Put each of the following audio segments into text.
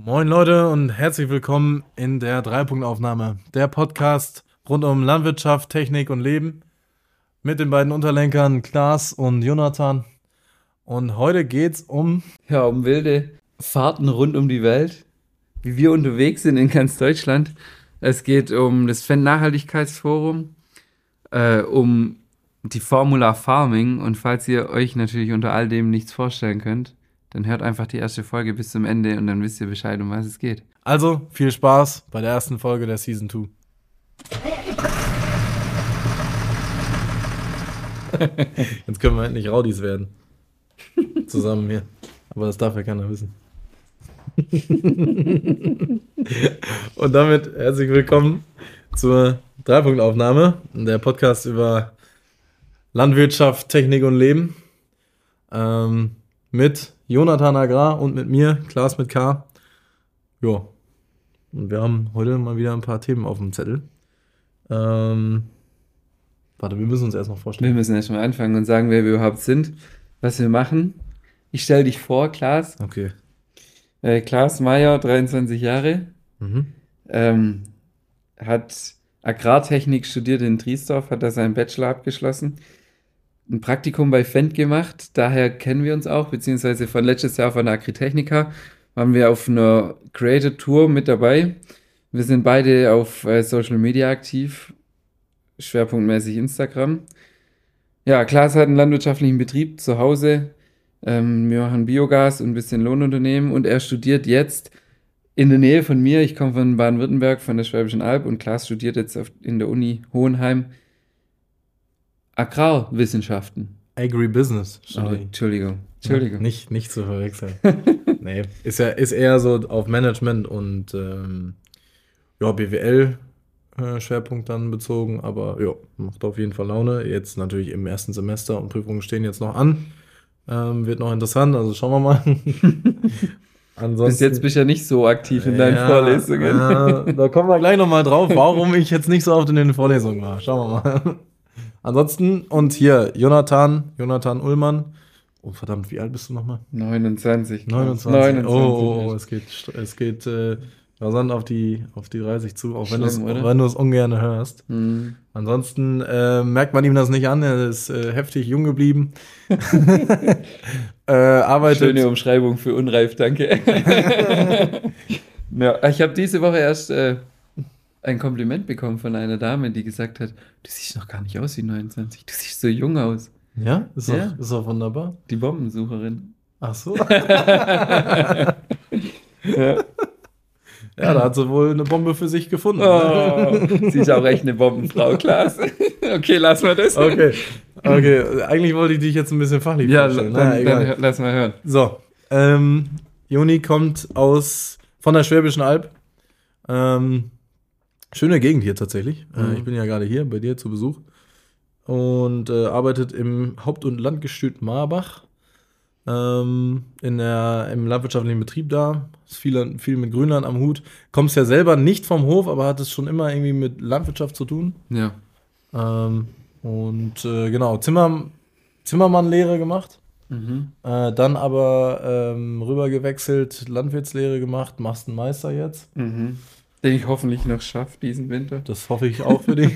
Moin Leute und herzlich willkommen in der Dreipunktaufnahme, der Podcast rund um Landwirtschaft, Technik und Leben mit den beiden Unterlenkern Klaas und Jonathan. Und heute geht's um wilde Fahrten rund um die Welt, wie wir unterwegs sind in ganz Deutschland. Es geht um das Nachhaltigkeitsforum, um die Formula Farming, und falls ihr euch natürlich unter all dem nichts vorstellen könnt, dann hört einfach die erste Folge bis zum Ende und dann wisst ihr Bescheid, um was es geht. Also viel Spaß bei der ersten Folge der Season 2. Jetzt können wir endlich Raudis werden. Zusammen hier. Aber das darf ja keiner wissen. Und damit herzlich willkommen zur Dreipunktaufnahme, der Podcast über Landwirtschaft, Technik und Leben. Mit Jonathan Agrar und mit mir, Klaas mit K. Ja. Und wir haben heute mal wieder ein paar Themen auf dem Zettel. Warte, wir müssen uns erst noch vorstellen. Wir müssen erst mal anfangen und sagen, wer wir überhaupt sind, was wir machen. Ich stelle dich vor, Klaas. Okay. Klaas Meyer, 23 Jahre. Hat Agrartechnik studiert in Triesdorf, hat da seinen Bachelor abgeschlossen. Ein Praktikum bei Fendt gemacht, daher kennen wir uns auch, beziehungsweise von letztes Jahr von der Agritechnica waren wir auf einer Creator Tour mit dabei. Wir sind beide auf Social Media aktiv, schwerpunktmäßig Instagram. Ja, Klaas hat einen landwirtschaftlichen Betrieb zu Hause. Wir machen Biogas und ein bisschen Lohnunternehmen, und er studiert jetzt in der Nähe von mir. Ich komme von Baden-Württemberg, von der Schwäbischen Alb, und Klaas studiert jetzt in der Uni Hohenheim Agrarwissenschaften. Agribusiness. Entschuldigung. Ja, nicht zu verwechseln. Nee, ist eher so auf Management und BWL Schwerpunkt dann bezogen, aber ja, macht auf jeden Fall Laune. Jetzt natürlich im ersten Semester und Prüfungen stehen jetzt noch an. Wird noch interessant, also schauen wir mal. Ansonsten, bis jetzt bist du ja nicht so aktiv in deinen Vorlesungen. Da kommen wir gleich nochmal drauf, warum ich jetzt nicht so oft in den Vorlesungen war. Schauen wir mal. Ansonsten, und hier, Jonathan Ullmann. Oh, verdammt, wie alt bist du nochmal? 29. Oh, es geht rasant auf die 30 zu, auch wenn du es ungern hörst. Mhm. Ansonsten merkt man ihm das nicht an, er ist heftig jung geblieben. Schöne Umschreibung für unreif, danke. Ja, ich habe diese Woche erst ein Kompliment bekommen von einer Dame, die gesagt hat, du siehst noch gar nicht aus wie 29, du siehst so jung aus. Ja? Ist doch wunderbar. Die Bombensucherin. Ach so. Ja. Ja, da hat sie wohl eine Bombe für sich gefunden. Oh, sie ist auch echt eine Bombenfrau, Klaas. Okay, lass mal das. Okay, eigentlich wollte ich dich jetzt ein bisschen fachlich vorstellen. Dann lass mal hören. So, Joni kommt von der Schwäbischen Alb. Schöne Gegend hier tatsächlich. Ich bin ja gerade hier bei dir zu Besuch und arbeitet im Haupt- und Landgestüt Marbach. Im landwirtschaftlichen Betrieb da. Ist viel mit Grünland am Hut. Kommst ja selber nicht vom Hof, aber hat es schon immer irgendwie mit Landwirtschaft zu tun. Ja. Genau, Zimmermann-Lehre gemacht. Dann aber rüber gewechselt, Landwirtslehre gemacht, machst einen Meister jetzt. Den ich hoffentlich noch schaffe diesen Winter. Das hoffe ich auch für dich.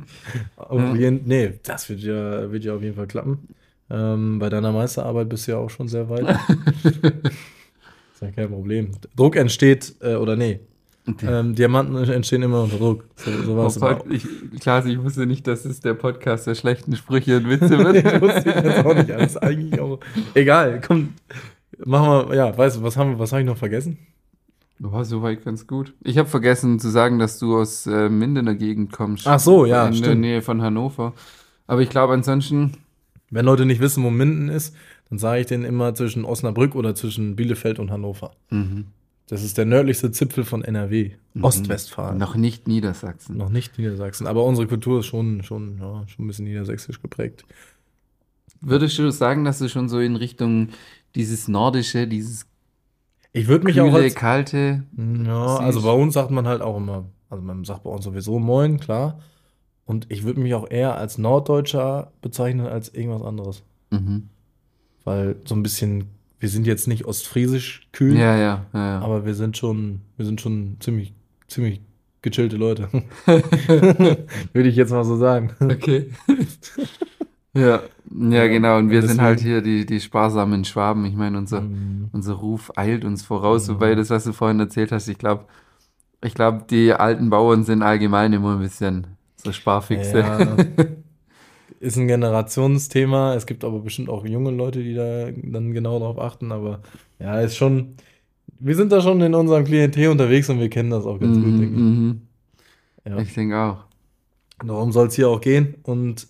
Das wird ja auf jeden Fall klappen. Bei deiner Meisterarbeit bist du ja auch schon sehr weit. Ist ja kein Problem. Druck entsteht, Diamanten entstehen immer unter Druck. So war es immer. Ich wusste nicht, dass es der Podcast der schlechten Sprüche und Witze wird. Das wusste ich jetzt auch nicht. Alles eigentlich auch. Egal, komm, machen wir, ja, weißt du, was habe ich noch vergessen? Oh, soweit ganz gut. Ich habe vergessen zu sagen, dass du aus Mindener Gegend kommst. Ach so, ja, in der Nähe von Hannover. Aber ich glaube ansonsten... Wenn Leute nicht wissen, wo Minden ist, dann sage ich denen immer zwischen Osnabrück oder zwischen Bielefeld und Hannover. Mhm. Das ist der nördlichste Zipfel von NRW, Ostwestfalen. Noch nicht Niedersachsen. Aber unsere Kultur ist schon ein bisschen niedersächsisch geprägt. Würdest du sagen, dass du schon so in Richtung dieses Nordische, dieses ich würde mich kühle, auch als, kalte... Ja, also bei uns sagt man halt auch immer, also man sagt bei uns sowieso Moin, klar. Und ich würde mich auch eher als Norddeutscher bezeichnen als irgendwas anderes. Mhm. Weil so ein bisschen wir sind jetzt nicht ostfriesisch kühl, Ja. aber wir sind schon ziemlich gechillte Leute. Würde ich jetzt mal so sagen. Okay. Ja, genau. Und wir sind halt hier die sparsamen Schwaben. Ich meine, unser Ruf eilt uns voraus. Wobei das, was du vorhin erzählt hast, ich glaube, die alten Bauern sind allgemein immer ein bisschen so Sparfüchse. Ja, ist ein Generationsthema. Es gibt aber bestimmt auch junge Leute, die da dann genau drauf achten. Aber ja, wir sind da schon in unserem Klientel unterwegs und wir kennen das auch ganz gut, denke ich. Ja. Ich denke auch. Darum soll es hier auch gehen. Und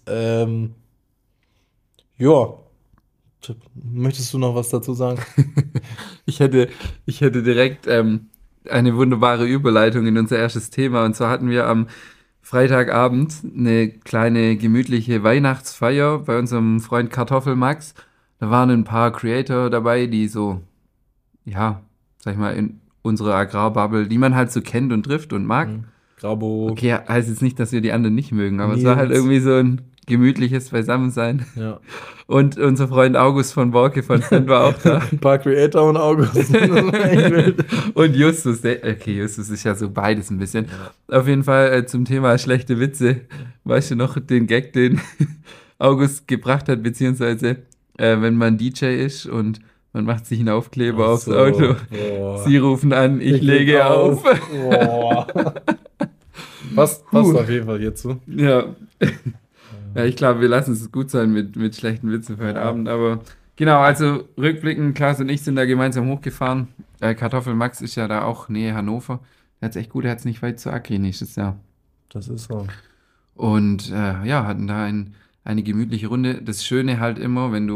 ja, möchtest du noch was dazu sagen? Ich hätte direkt eine wunderbare Überleitung in unser erstes Thema. Und zwar hatten wir am Freitagabend eine kleine gemütliche Weihnachtsfeier bei unserem Freund Kartoffelmax. Da waren ein paar Creator dabei, die so, ja, sag ich mal, in unserer Agrarbubble, die man halt so kennt und trifft und mag. Grabo. Okay, heißt jetzt nicht, dass wir die anderen nicht mögen, aber es Nils. war halt irgendwie so ein gemütliches Beisammensein. Ja. Und unser Freund August von Borke von Fendt war auch da. Ein paar Creator und August. Das war echt wild. Und Justus, Justus ist ja so beides ein bisschen. Auf jeden Fall zum Thema schlechte Witze. Weißt du noch den Gag, den August gebracht hat, beziehungsweise wenn man DJ ist und man macht sich einen Aufkleber aufs Auto. Boah. Sie rufen an, ich lege auf. Boah. Passt auf jeden Fall hierzu. Ja. Ja, ich glaube, wir lassen es gut sein mit schlechten Witzen für heute Abend. Aber genau, also rückblickend, Klaas und ich sind da gemeinsam hochgefahren. Kartoffelmax ist ja da auch Nähe Hannover. Der hat's echt gut, der hat's nicht weit zu Akri nächstes Jahr. Das ist so. Und hatten da eine gemütliche Runde. Das Schöne halt immer, wenn du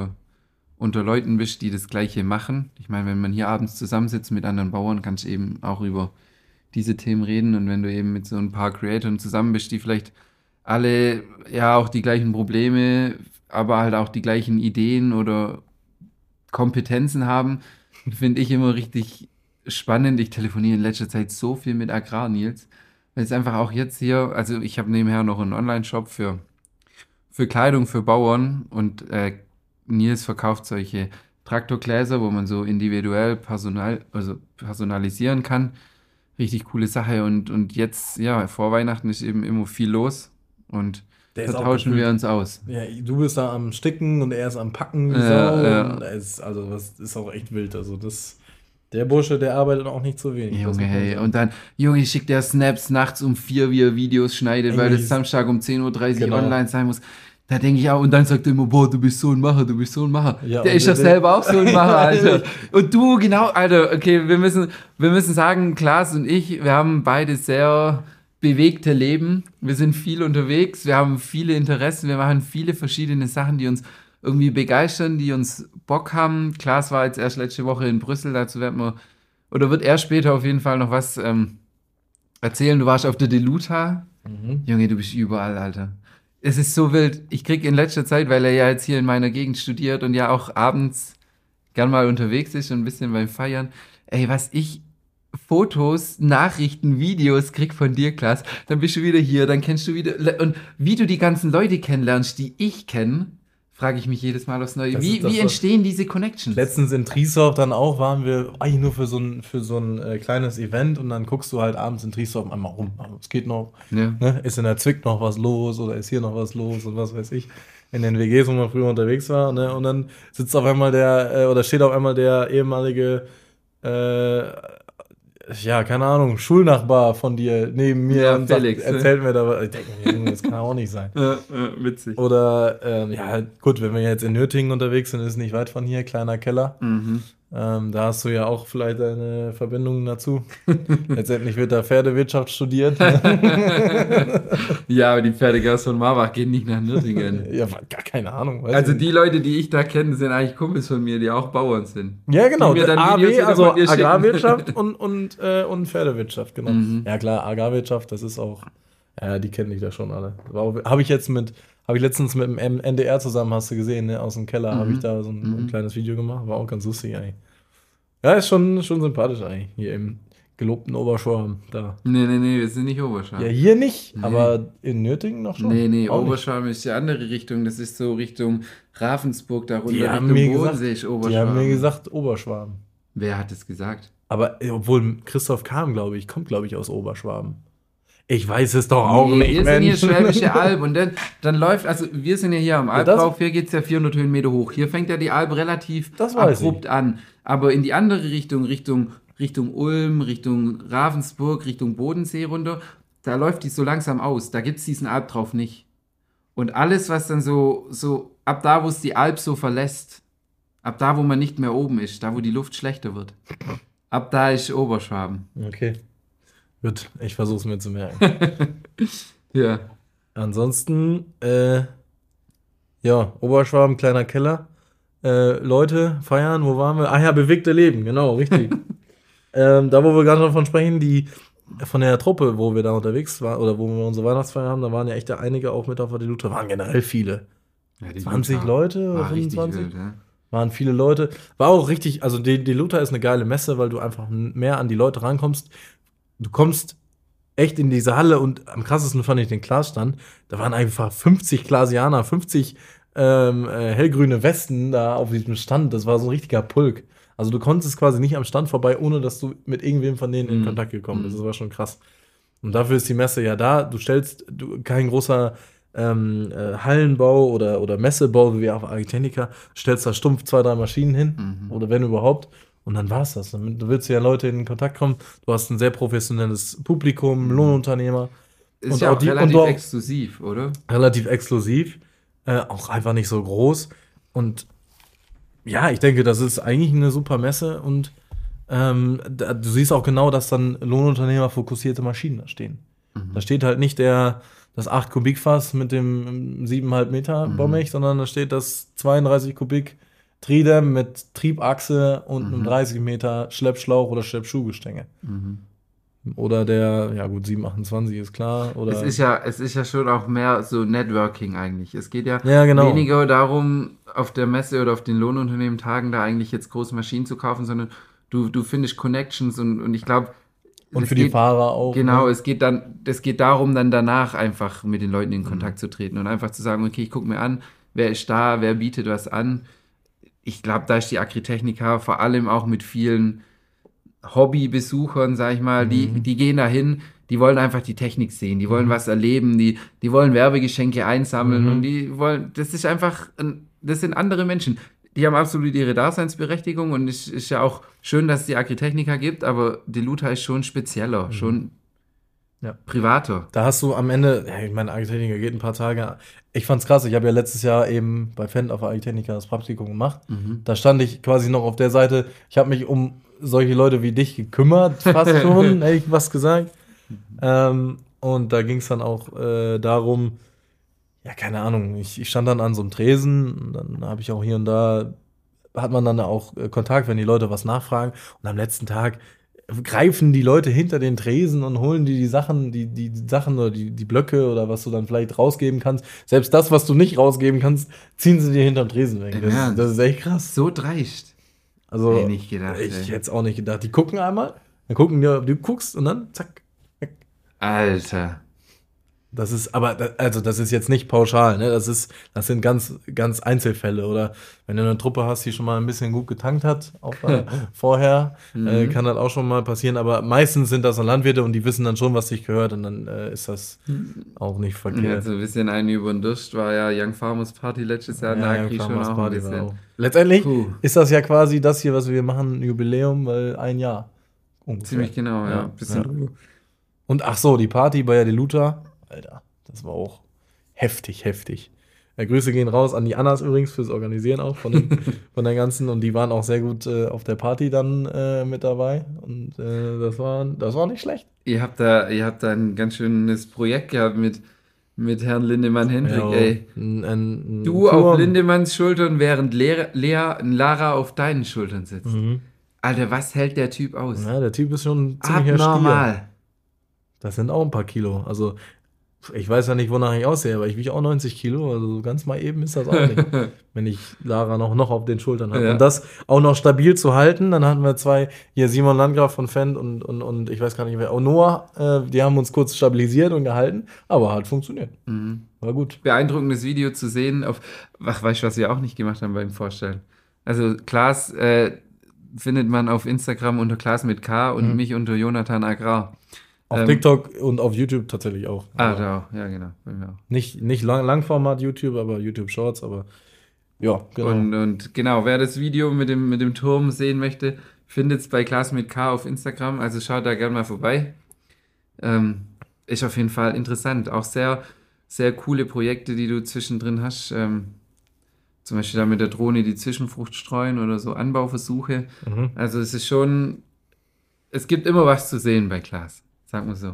unter Leuten bist, die das Gleiche machen. Ich meine, wenn man hier abends zusammensitzt mit anderen Bauern, kannst du eben auch über diese Themen reden. Und wenn du eben mit so ein paar Creatoren zusammen bist, die vielleicht alle ja auch die gleichen Probleme, aber halt auch die gleichen Ideen oder Kompetenzen haben, finde ich immer richtig spannend. Ich telefoniere in letzter Zeit so viel mit Agrar-Nils, weil es einfach auch jetzt hier, also ich habe nebenher noch einen Online-Shop für Kleidung für Bauern und Nils verkauft solche Traktorgläser, wo man so individuell personalisieren kann. Richtig coole Sache und jetzt, ja, vor Weihnachten ist eben immer viel los. Und da tauschen wir uns aus. Ja, du bist da am Sticken und er ist am Packen. Ja. Und das ist auch echt wild. Also der Bursche, der arbeitet auch nicht so wenig. Junge, hey. Und dann, schickt der Snaps nachts um 4, wie er Videos schneidet, weil das Samstag um 10:30 Uhr online sein muss. Da denke ich auch, und dann sagt er immer, boah, du bist so ein Macher. Ja, der ist ja selber auch so ein Macher, Alter. Und du, genau, Alter, okay, wir müssen sagen, Klaas und ich, wir haben beide sehr bewegte Leben. Wir sind viel unterwegs, wir haben viele Interessen, wir machen viele verschiedene Sachen, die uns irgendwie begeistern, die uns Bock haben. Klaas war jetzt erst letzte Woche in Brüssel, dazu wird er später auf jeden Fall noch was erzählen. Du warst auf der Deluta. Junge, du bist überall, Alter. Es ist so wild. Ich krieg in letzter Zeit, weil er ja jetzt hier in meiner Gegend studiert und ja auch abends gern mal unterwegs ist und ein bisschen beim Feiern. Ey, was ich Fotos, Nachrichten, Videos krieg von dir, Klaas, dann bist du wieder hier, dann kennst du wieder, und wie du die ganzen Leute kennenlernst, die ich kenne, frage ich mich jedes Mal aufs Neue. Wie entstehen diese Connections? Letztens in Triesdorf dann auch waren wir eigentlich nur für so ein kleines Event und dann guckst du halt abends in Triesdorf einmal rum. Es geht noch, ne? Ist in der Zwick noch was los oder ist hier noch was los und was weiß ich. In den WGs, wo man früher unterwegs war, ne? Und dann sitzt auf einmal steht auf einmal der ehemalige keine Ahnung, Schulnachbar von dir neben mir und Felix, erzählt mir da was. Ich denke, das kann auch nicht sein. Witzig. Oder, gut, wenn wir jetzt in Nürtingen unterwegs sind, ist nicht weit von hier, kleiner Keller. Da hast du ja auch vielleicht eine Verbindung dazu. Letztendlich wird da Pferdewirtschaft studiert. Ja, aber die Pferdegers von Marbach gehen nicht nach Nürtingen. Ja, gar keine Ahnung. Also die Leute, die ich da kenne, sind eigentlich Kumpels von mir, die auch Bauern sind. Ja, genau. AW, also Agrarwirtschaft schicken. und Pferdewirtschaft, genau. Ja klar, Agrarwirtschaft, das ist auch, ja, die kenne ich da schon alle. Habe ich letztens mit dem NDR zusammen, hast du gesehen, ne? Aus dem Keller habe ich da so ein kleines Video gemacht, war auch ganz lustig eigentlich. Ja, ist schon sympathisch eigentlich, hier im gelobten Oberschwarm da. Nee, wir sind nicht Oberschwaben. Ja, hier nicht, Nee. aber in Nürtingen noch schon. Nee, Auch nicht. Oberschwaben ist die andere Richtung. Das ist so Richtung Ravensburg, da Die runter haben Richtung mir gesagt, Bodensee ist die haben Oberschwaben. mir gesagt Oberschwaben. Wer hat es gesagt? Aber obwohl Christoph kommt, glaube ich, aus Oberschwaben. Ich weiß es doch auch nicht, wir sind hier Mensch. Schwäbische Alb und dann läuft, also wir sind ja hier am das- Albrauf, hier geht es ja 400 Höhenmeter hoch. Hier fängt ja die Alb relativ Das weiß abrupt an. Aber in die andere Richtung Ulm, Richtung Ravensburg, Richtung Bodensee runter, da läuft die so langsam aus. Da gibt es diesen Albtrauf nicht. Und alles, was dann so ab da, wo es die Alp so verlässt, ab da, wo man nicht mehr oben ist, da, wo die Luft schlechter wird, ab da ist Oberschwaben. Okay. Gut, ich versuche es mir zu merken. Ja. Ansonsten, ja, Oberschwaben, kleiner Keller. Leute feiern, wo waren wir? Ah ja, bewegte Leben, genau, richtig. Da, wo wir gerade davon sprechen, die von der Truppe, wo wir da unterwegs waren, oder wo wir unsere Weihnachtsfeier haben, da waren ja echt einige auch mit auf der Diluta, waren generell viele. Ja, die 20 Luther Leute oder war richtig 25? wild, ja. Waren viele Leute. War auch richtig, also die Diluta ist eine geile Messe, weil du einfach mehr an die Leute rankommst. Du kommst echt in diese Halle und am krassesten fand ich den Glasstand. Da waren einfach 50 Glasianer, 50 hellgrüne Westen da auf diesem Stand. Das war so ein richtiger Pulk. Also du konntest quasi nicht am Stand vorbei, ohne dass du mit irgendwem von denen in Kontakt gekommen bist. Das war schon krass. Und dafür ist die Messe ja da. Du kein großer Hallenbau oder Messebau wie auf Agritechnica, stellst da stumpf 2, 3 Maschinen hin oder wenn überhaupt. Und dann war's das. Du willst ja Leute in Kontakt kommen. Du hast ein sehr professionelles Publikum, Lohnunternehmer. Ist Und ja auch auch die- relativ und auch- exklusiv, oder? Relativ exklusiv. Auch einfach nicht so groß. Und ja, ich denke, das ist eigentlich eine super Messe. Und du siehst auch genau, dass dann Lohnunternehmer fokussierte Maschinen da stehen. Da steht halt nicht das 8 Kubikfass mit dem 7,5 Meter Bommich, sondern da steht das 32 Kubik Tridem mit Triebachse und einem 30 Meter Schleppschlauch oder Schleppschuhgestänge. Oder der, ja gut, 728 ist klar. Oder Es ist ja schon auch mehr so Networking eigentlich. Es geht ja, Ja, genau. weniger darum, auf der Messe oder auf den Lohnunternehmentagen da eigentlich jetzt große Maschinen zu kaufen, sondern du findest Connections und ich glaube, und für die Fahrer auch. genau, ne? es geht darum, dann danach einfach mit den Leuten in Kontakt zu treten und einfach zu sagen, okay, ich gucke mir an, wer ist da, wer bietet was an. Ich glaube, da ist die Agritechnica vor allem auch mit vielen Hobbybesuchern, sag ich mal, die gehen da hin, die wollen einfach die Technik sehen, die wollen was erleben, die wollen Werbegeschenke einsammeln und die wollen, das ist einfach, das sind andere Menschen. Die haben absolut ihre Daseinsberechtigung und es ist ja auch schön, dass es die Agritechnica gibt, aber die Luta ist schon spezieller, schon Ja. privater. Da hast du am Ende, ja, ich meine, Agritechnica geht ein paar Tage. Ich fand's krass, ich habe ja letztes Jahr eben bei Fendt auf Agritechnica das Praktikum gemacht. Da stand ich quasi noch auf der Seite, ich habe mich um solche Leute wie dich gekümmert, fast schon, hätte ich was gesagt. Und da ging es dann auch darum, ja, keine Ahnung, ich stand dann an so einem Tresen, und dann habe ich auch hier und da, hat man dann auch Kontakt, wenn die Leute was nachfragen. Und am letzten Tag greifen die Leute hinter den Tresen und holen die Sachen, die Sachen oder die Blöcke oder was du dann vielleicht rausgeben kannst. Selbst das, was du nicht rausgeben kannst, ziehen sie dir hinterm Tresen weg. Im Ernst? Das ist echt krass. So dreist. Also, Hätte ich nicht gedacht, ich ey. hätte es auch nicht gedacht. Die gucken einmal, dann gucken die, ob du guckst und dann zack. Alter. Das ist, das ist jetzt nicht pauschal, ne? Das sind ganz, ganz Einzelfälle. Oder wenn du eine Truppe hast, die schon mal ein bisschen gut getankt hat vorher, kann das auch schon mal passieren. Aber meistens sind das dann Landwirte und die wissen dann schon, was sich gehört und dann ist das auch nicht Ja, verkehrt. so ein bisschen einen über den Durst war ja Young Farmers Party letztes Jahr in der Agri schon Farmers auch ein Party war bisschen. auch. Letztendlich Puh. ist das ja quasi das hier, was wir machen, ein Jubiläum, weil 1 Jahr. Ungefähr. Ziemlich genau, ja. Ja, Bisschen ja. drüber. Und ach so, die Party bei der Diluta, Alter, das war auch heftig. Grüße gehen raus an die Annas übrigens fürs Organisieren auch von der ganzen und die waren auch sehr gut auf der Party dann mit dabei und das war nicht schlecht. Ihr habt da ein ganz schönes Projekt gehabt mit Herrn Lindemann-Hendrik, Ja, ey. ein Du Turm. auf Lindemanns Schultern, während Lara auf deinen Schultern sitzt. Alter, was hält der Typ aus? Ja, der Typ ist schon ein ziemlicher Stier. Abnormal. Das sind auch ein paar Kilo. Also Ich weiß ja nicht, wonach ich aussehe, aber ich wiege auch 90 Kilo, also so ganz mal eben ist das auch nicht, wenn ich Lara noch auf den Schultern habe. Ja. Und das auch noch stabil zu halten, dann hatten wir zwei, hier Simon Landgraf von Fendt und ich weiß gar nicht wer, auch Noah, die haben uns kurz stabilisiert und gehalten, aber hat funktioniert. War gut. Beeindruckendes Video zu sehen. Weißt du, was wir auch nicht gemacht haben beim Vorstellen? Also Klaas findet man auf Instagram unter Klaas mit K und mich unter Jonathan Agrar. Auf TikTok und auf YouTube tatsächlich auch. Da auch, ja genau. Bei mir auch. Nicht Langformat YouTube, aber YouTube Shorts, aber ja, genau. Und genau, wer das Video mit dem Turm sehen möchte, findet es bei Klaas mit K auf Instagram, also schaut da gerne mal vorbei. Ist auf jeden Fall interessant. Auch sehr, sehr coole Projekte, die du zwischendrin hast. Zum Beispiel da mit der Drohne die Zwischenfrucht streuen oder so Anbauversuche. Also es ist schon, es gibt immer was zu sehen bei Klaas, sagen wir so.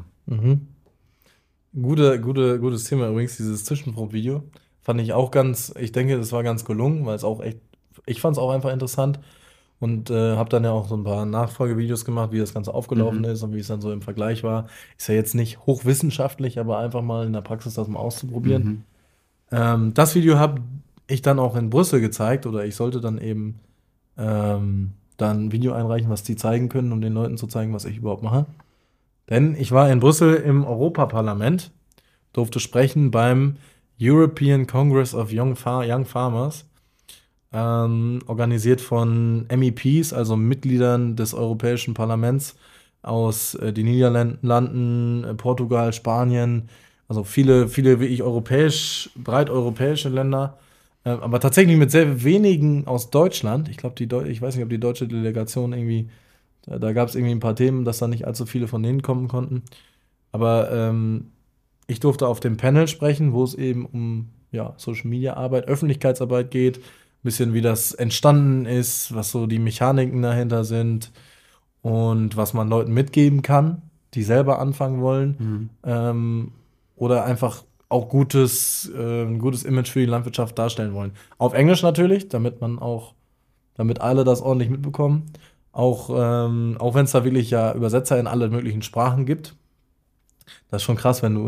Gutes Thema übrigens, dieses Zwischenfrucht-Video. Fand ich auch ich denke, das war ganz gelungen, weil es auch echt, ich fand es auch einfach interessant und habe dann ja auch so ein paar Nachfolgevideos gemacht, wie das Ganze aufgelaufen ist und wie es dann so im Vergleich war. Ist ja jetzt nicht hochwissenschaftlich, aber einfach mal in der Praxis das mal auszuprobieren. Das Video habe ich dann auch in Brüssel gezeigt oder ich sollte dann eben dann ein Video einreichen, was die zeigen können, um den Leuten zu zeigen, was ich überhaupt mache. Denn ich war in Brüssel im Europaparlament, durfte sprechen beim European Congress of Young Farmers, organisiert von MEPs, also Mitgliedern des Europäischen Parlaments aus den Niederlanden, Portugal, Spanien, also viele wirklich breit europäische Länder, aber tatsächlich mit sehr wenigen aus Deutschland. Ich glaube, ich weiß nicht, ob die deutsche Delegation irgendwie, da gab es irgendwie ein paar Themen, dass da nicht allzu viele von denen kommen konnten. Aber ich durfte auf dem Panel sprechen, wo es eben um Social Media Arbeit, Öffentlichkeitsarbeit geht, ein bisschen wie das entstanden ist, was so die Mechaniken dahinter sind und was man Leuten mitgeben kann, die selber anfangen wollen, oder einfach auch ein gutes Image für die Landwirtschaft darstellen wollen. Auf Englisch natürlich, damit alle das ordentlich mitbekommen. Auch wenn es da wirklich ja Übersetzer in alle möglichen Sprachen gibt. Das ist schon krass, wenn du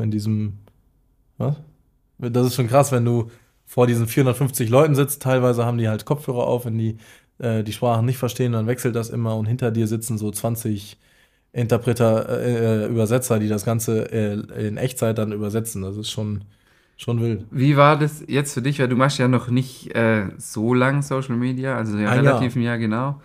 Das ist schon krass, wenn du vor diesen 450 Leuten sitzt. Teilweise haben die halt Kopfhörer auf, wenn die Sprachen nicht verstehen, dann wechselt das immer und hinter dir sitzen so 20 Übersetzer, die das Ganze in Echtzeit dann übersetzen. Das ist schon wild. Wie war das jetzt für dich? Weil du machst ja noch nicht so lang Social Media, also ja relativ ein Jahr genau.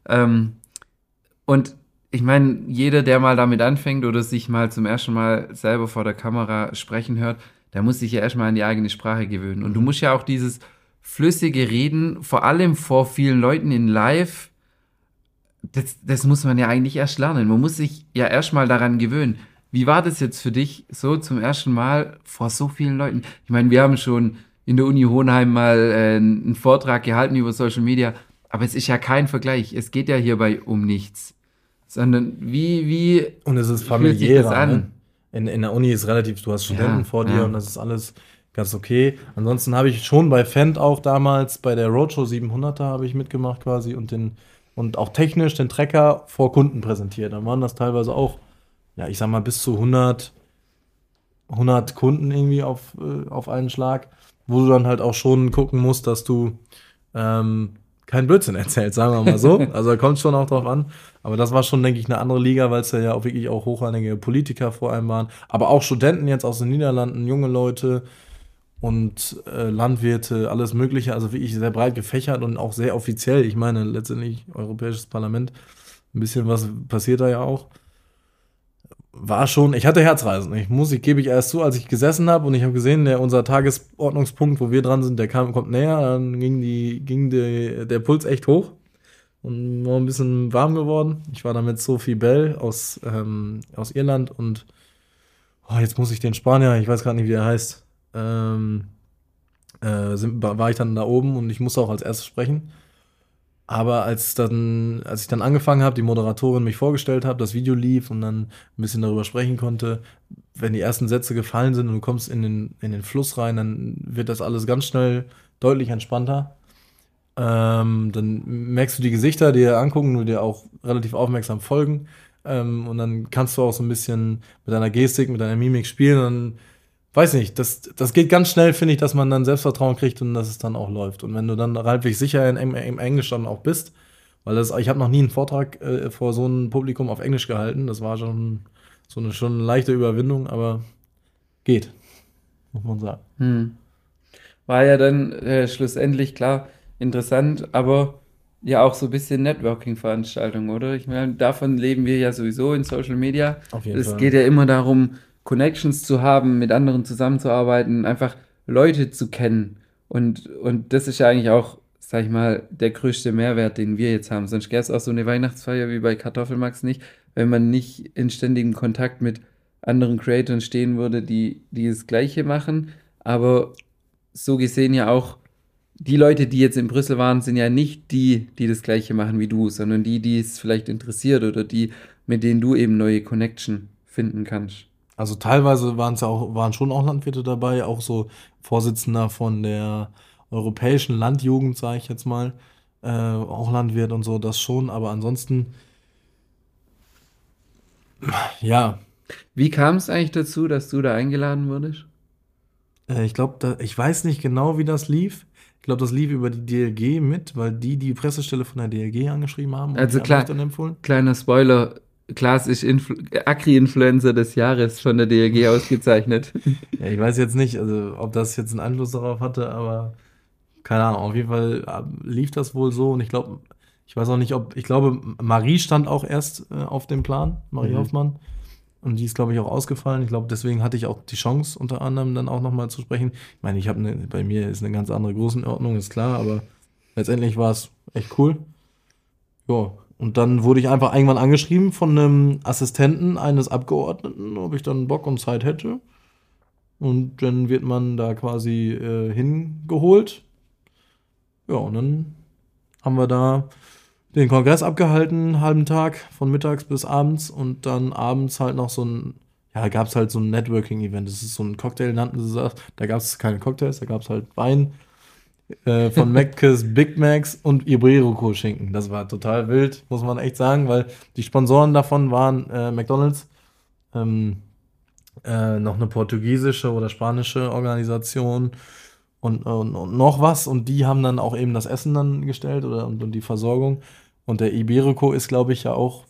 Und ich meine, jeder, der mal damit anfängt oder sich mal zum ersten Mal selber vor der Kamera sprechen hört, der muss sich ja erstmal an die eigene Sprache gewöhnen. Und du musst ja auch dieses flüssige Reden, vor allem vor vielen Leuten in Live, das muss man ja eigentlich erst lernen. Man muss sich ja erstmal daran gewöhnen. Wie war das jetzt für dich, so zum ersten Mal vor so vielen Leuten? Ich meine, wir haben schon in der Uni Hohenheim mal einen Vortrag gehalten über Social Media, aber es ist ja kein Vergleich. Es geht ja hierbei um nichts. Sondern wie und es ist fühlt sich das familiärer, an? ne? In der Uni ist relativ, du hast Studenten vor dir und das ist alles ganz okay. Ansonsten habe ich schon bei Fendt auch damals, bei der Roadshow 700er habe ich mitgemacht quasi und auch technisch den Trecker vor Kunden präsentiert. Dann waren das teilweise auch, ja, ich sag mal, bis zu 100 Kunden irgendwie auf einen Schlag, wo du dann halt auch schon gucken musst, dass du keinen Blödsinn erzählst, sagen wir mal so. Also da kommt es schon auch drauf an. Aber das war schon, denke ich, eine andere Liga, weil es ja auch wirklich auch hochrangige Politiker vor allem waren. Aber auch Studenten jetzt aus den Niederlanden, junge Leute und Landwirte, alles Mögliche. Also wirklich sehr breit gefächert und auch sehr offiziell. Ich meine, letztendlich Europäisches Parlament. Ein bisschen was passiert da ja auch. War schon, ich hatte Herzrasen. Gebe ich erst zu, als ich gesessen habe und ich habe gesehen, unser Tagesordnungspunkt, wo wir dran sind, kommt näher, dann ging der Puls echt hoch und war ein bisschen warm geworden. Ich war da mit Sophie Bell aus Irland und jetzt muss ich den Spanier, ich weiß gerade nicht, wie er heißt, war ich dann da oben und ich musste auch als erstes sprechen. Aber als ich dann angefangen habe, die Moderatorin mich vorgestellt habe, das Video lief und dann ein bisschen darüber sprechen konnte, wenn die ersten Sätze gefallen sind und du kommst in den Fluss rein, dann wird das alles ganz schnell deutlich entspannter. Dann merkst du die Gesichter, die dir angucken und dir auch relativ aufmerksam folgen. Und dann kannst du auch so ein bisschen mit deiner Gestik, mit deiner Mimik spielen. Und weiß nicht, das geht ganz schnell, finde ich, dass man dann Selbstvertrauen kriegt und dass es dann auch läuft. Und wenn du dann halbwegs sicher im Englisch dann auch bist, weil ich habe noch nie einen Vortrag vor so einem Publikum auf Englisch gehalten, das war schon schon eine leichte Überwindung, aber geht, muss man sagen. War ja dann schlussendlich klar interessant, aber ja auch so ein bisschen Networking-Veranstaltung, oder? Ich meine, davon leben wir ja sowieso in Social Media. Auf jeden Es Fall. geht ja immer darum, Connections zu haben, mit anderen zusammenzuarbeiten, einfach Leute zu kennen. Und das ist ja eigentlich auch, sag ich mal, der größte Mehrwert, den wir jetzt haben. Sonst gäbe es auch so eine Weihnachtsfeier wie bei Kartoffelmax nicht, wenn man nicht in ständigem Kontakt mit anderen Creatoren stehen würde, die das Gleiche machen. Aber so gesehen ja auch, die Leute, die jetzt in Brüssel waren, sind ja nicht die das Gleiche machen wie du, sondern die es vielleicht interessiert oder die, mit denen du eben neue Connection finden kannst. Also teilweise waren schon auch Landwirte dabei, auch so Vorsitzender von der Europäischen Landjugend, sage ich jetzt mal, auch Landwirt und so, das schon, aber ansonsten, ja, Wie kam es eigentlich dazu, dass du da eingeladen wurdest? ich glaube, ich weiß nicht genau, wie das lief. Ich glaube, das lief über die DLG mit, weil die Pressestelle von der DLG angeschrieben haben und Also die haben mich klar, dann empfohlen. kleiner Spoiler, Klaas ist Agri-Influencer des Jahres von der DLG ausgezeichnet. Ja, ich weiß jetzt nicht, also ob das jetzt einen Einfluss darauf hatte, aber keine Ahnung, auf jeden Fall lief das wohl so und ich weiß auch nicht, ich glaube, Marie stand auch erst auf dem Plan, Marie Mhm. Hoffmann. Und die ist, glaube ich, auch ausgefallen. Ich glaube, deswegen hatte ich auch die Chance, unter anderem dann auch nochmal zu sprechen. Ich meine, bei mir ist eine ganz andere Größenordnung, ist klar, aber letztendlich war es echt cool. Ja, und dann wurde ich einfach irgendwann angeschrieben von einem Assistenten eines Abgeordneten, ob ich dann Bock und Zeit hätte. Und dann wird man da quasi hingeholt. Ja, und dann haben wir da den Kongress abgehalten, einen halben Tag, von mittags bis abends und dann abends halt noch ja, gab es halt so ein Networking-Event. Das ist so ein Cocktail, nannten sie das. Da gab es keine Cocktails, da gab es halt Wein von Mc's, Big Macs und Iberico-Schinken. Das war total wild, muss man echt sagen, weil die Sponsoren davon waren McDonald's, ähm, noch eine portugiesische oder spanische Organisation und noch was. Und die haben dann auch eben das Essen dann gestellt und die Versorgung. Und der Iberico ist, glaube ich, ja auch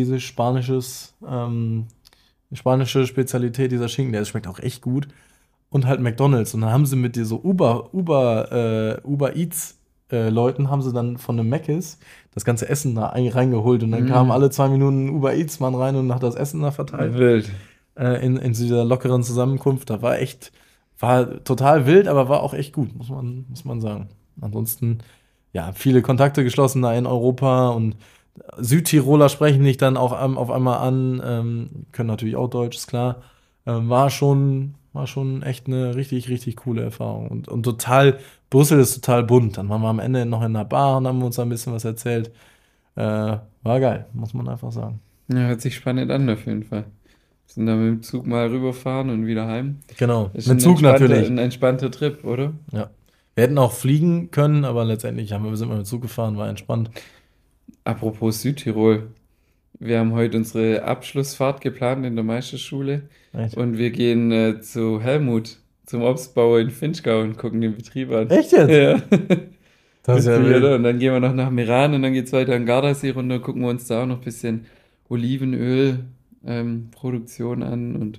spanische Spezialität, dieser Schinken. Der schmeckt auch echt gut. Und halt McDonald's. Und dann haben sie mit dir so Uber Eats Leuten, haben sie dann von einem Mc's das ganze Essen da reingeholt. Und dann kam alle 2 Minuten ein Uber Eats Mann rein und hat das Essen da verteilt. Wild. In dieser lockeren Zusammenkunft. War total wild, aber war auch echt gut, muss man sagen. Ansonsten, ja, viele Kontakte geschlossen da in Europa und Südtiroler sprechen dich dann auch auf einmal an, können natürlich auch Deutsch, ist klar. War schon echt eine richtig, richtig coole Erfahrung. Und Brüssel ist total bunt. Dann waren wir am Ende noch in einer Bar und haben uns ein bisschen was erzählt. War geil, muss man einfach sagen. Ja, hört sich spannend an, auf jeden Fall. Sind da mit dem Zug mal rüberfahren und wieder heim. Genau, Ist mit Zug natürlich. ein entspannter Trip, oder? Ja. Wir hätten auch fliegen können, aber letztendlich sind wir mit Zug gefahren, war entspannt. Apropos Südtirol. Wir haben heute unsere Abschlussfahrt geplant in der Meisterschule Echt, und wir gehen zu Helmut, zum Obstbauer in Finchgau und gucken den Betrieb an. Echt jetzt? Ja. Das ist ja Witzig, wild. oder? Und dann gehen wir noch nach Meran und dann geht es weiter an Gardasee runter, gucken wir uns da auch noch ein bisschen Olivenöl Produktion an und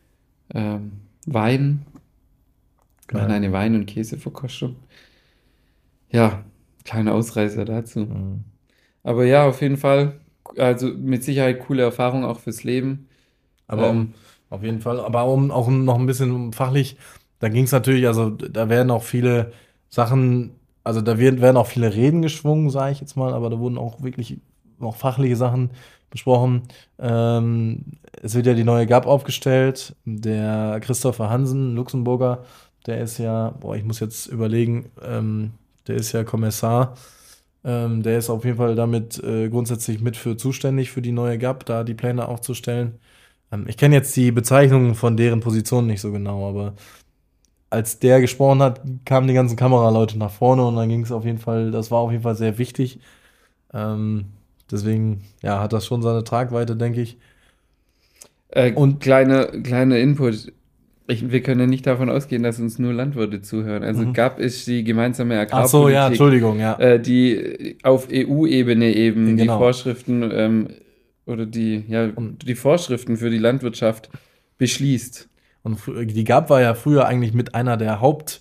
Wein. Machen Geil. eine Wein- und Käseverkostung. Ja, kleiner Ausreißer dazu. Mhm. Aber ja, auf jeden Fall, also mit Sicherheit coole Erfahrung auch fürs Leben. Aber Ähm, auf jeden Fall, aber auch noch ein bisschen fachlich, da ging es natürlich, also da werden auch viele Sachen, also werden auch viele Reden geschwungen, sage ich jetzt mal, aber da wurden auch wirklich noch fachliche Sachen besprochen. Es wird ja die neue GAP aufgestellt. Der Christopher Hansen, Luxemburger, der ist ja, ich muss jetzt überlegen, der ist ja Kommissar. Der ist auf jeden Fall damit grundsätzlich mit für zuständig für die neue GAP, da die Pläne aufzustellen. Ich kenne jetzt die Bezeichnungen von deren Positionen nicht so genau, aber als der gesprochen hat, kamen die ganzen Kameraleute nach vorne und dann ging es auf jeden Fall, das war auf jeden Fall sehr wichtig. Deswegen, ja, hat das schon seine Tragweite, denke ich. Und kleiner Input. Wir können ja nicht davon ausgehen, dass uns nur Landwirte zuhören. Also gab es die gemeinsame Ach so, ja, Entschuldigung, ja. Die auf EU-Ebene eben die Genau. Vorschriften oder die Vorschriften für die Landwirtschaft beschließt. Und die GAP war ja früher eigentlich mit einer der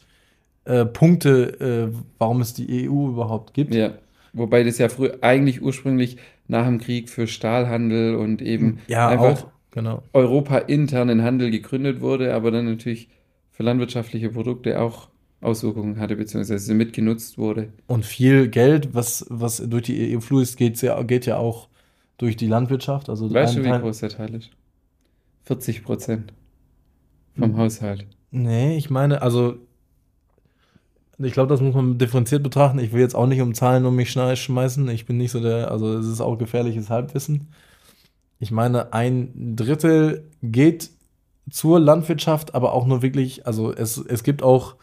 Hauptpunkte, warum es die EU überhaupt gibt. Ja, wobei das ja eigentlich ursprünglich nach dem Krieg für Stahlhandel und eben Ja, einfach auch, genau. europainternen Handel gegründet wurde, aber dann natürlich für landwirtschaftliche Produkte auch Auswirkungen hatte, beziehungsweise mitgenutzt wurde. Und viel Geld, was durch die EU fließt, geht ja auch durch die Landwirtschaft. Also Weißt du, wie groß der Teil ist? 40% vom Haushalt. Nee, ich meine, also ich glaube, das muss man differenziert betrachten. Ich will jetzt auch nicht um Zahlen um mich schmeißen. Ich bin nicht so also es ist auch gefährliches Halbwissen. Ich meine, 1/3 geht zur Landwirtschaft, aber auch nur wirklich, also es gibt auch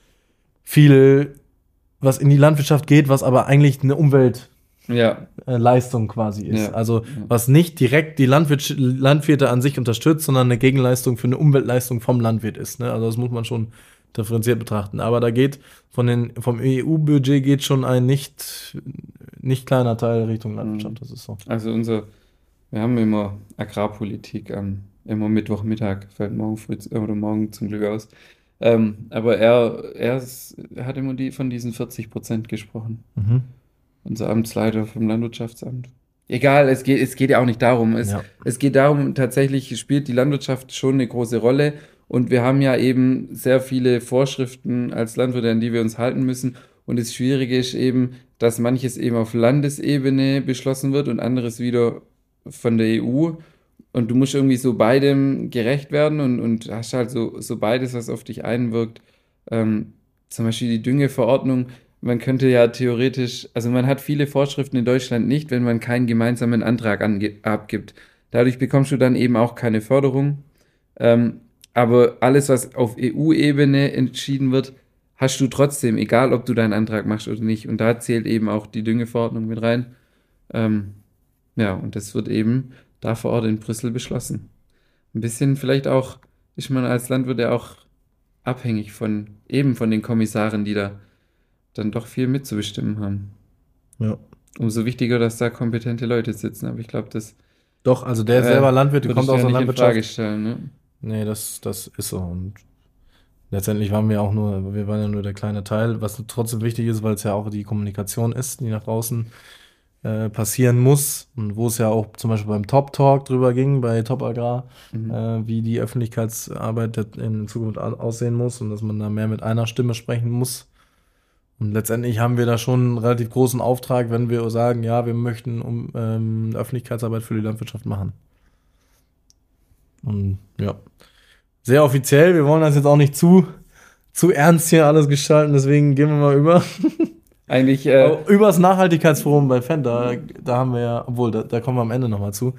viel, was in die Landwirtschaft geht, was aber eigentlich eine Umweltleistung quasi ist. Ja. Also was nicht direkt die Landwirte an sich unterstützt, sondern eine Gegenleistung für eine Umweltleistung vom Landwirt ist. Ne? Also das muss man schon differenziert betrachten. Aber da geht vom EU-Budget geht schon ein nicht kleiner Teil Richtung Landwirtschaft. Das ist so. Also wir haben immer Agrarpolitik immer Mittwochmittag, fällt morgen früh oder morgen zum Glück aus. Aber er hat immer von diesen 40% gesprochen. Unser Amtsleiter vom Landwirtschaftsamt. Egal, es geht ja auch nicht darum. Es geht darum, tatsächlich spielt die Landwirtschaft schon eine große Rolle. Und wir haben ja eben sehr viele Vorschriften als Landwirte, an die wir uns halten müssen. Und das Schwierige ist eben, dass manches eben auf Landesebene beschlossen wird und anderes wieder von der EU. Und du musst irgendwie so beidem gerecht werden und hast halt so beides, was auf dich einwirkt. Zum Beispiel die Düngeverordnung. Man könnte ja theoretisch, also man hat viele Vorschriften in Deutschland nicht, wenn man keinen gemeinsamen Antrag abgibt. Dadurch bekommst du dann eben auch keine Förderung. Aber alles, was auf EU-Ebene entschieden wird, hast du trotzdem, egal ob du deinen Antrag machst oder nicht. Und da zählt eben auch die Düngeverordnung mit rein. Und das wird eben da vor Ort in Brüssel beschlossen. Ein bisschen vielleicht auch, ist man als Landwirt ja auch abhängig von den Kommissaren, die da dann doch viel mitzubestimmen haben. Ja. Umso wichtiger, dass da kompetente Leute sitzen. Aber ich glaube, das Doch, also der ist selber Landwirt, der kommt aus der Landwirtschaft. In Frage stellen, ne? Nee, das ist so. Und letztendlich waren wir waren ja nur der kleine Teil, was trotzdem wichtig ist, weil es ja auch die Kommunikation ist, die nach draußen passieren muss. Und wo es ja auch zum Beispiel beim Top Talk drüber ging, bei Top Agrar, wie die Öffentlichkeitsarbeit in Zukunft aussehen muss und dass man da mehr mit einer Stimme sprechen muss. Und letztendlich haben wir da schon einen relativ großen Auftrag, wenn wir sagen, ja, wir möchten Öffentlichkeitsarbeit für die Landwirtschaft machen. Und ja, sehr offiziell. Wir wollen das jetzt auch nicht zu ernst hier alles gestalten, deswegen gehen wir mal über. Eigentlich übers Nachhaltigkeitsforum bei Fendt, da haben wir ja, obwohl, da kommen wir am Ende nochmal zu.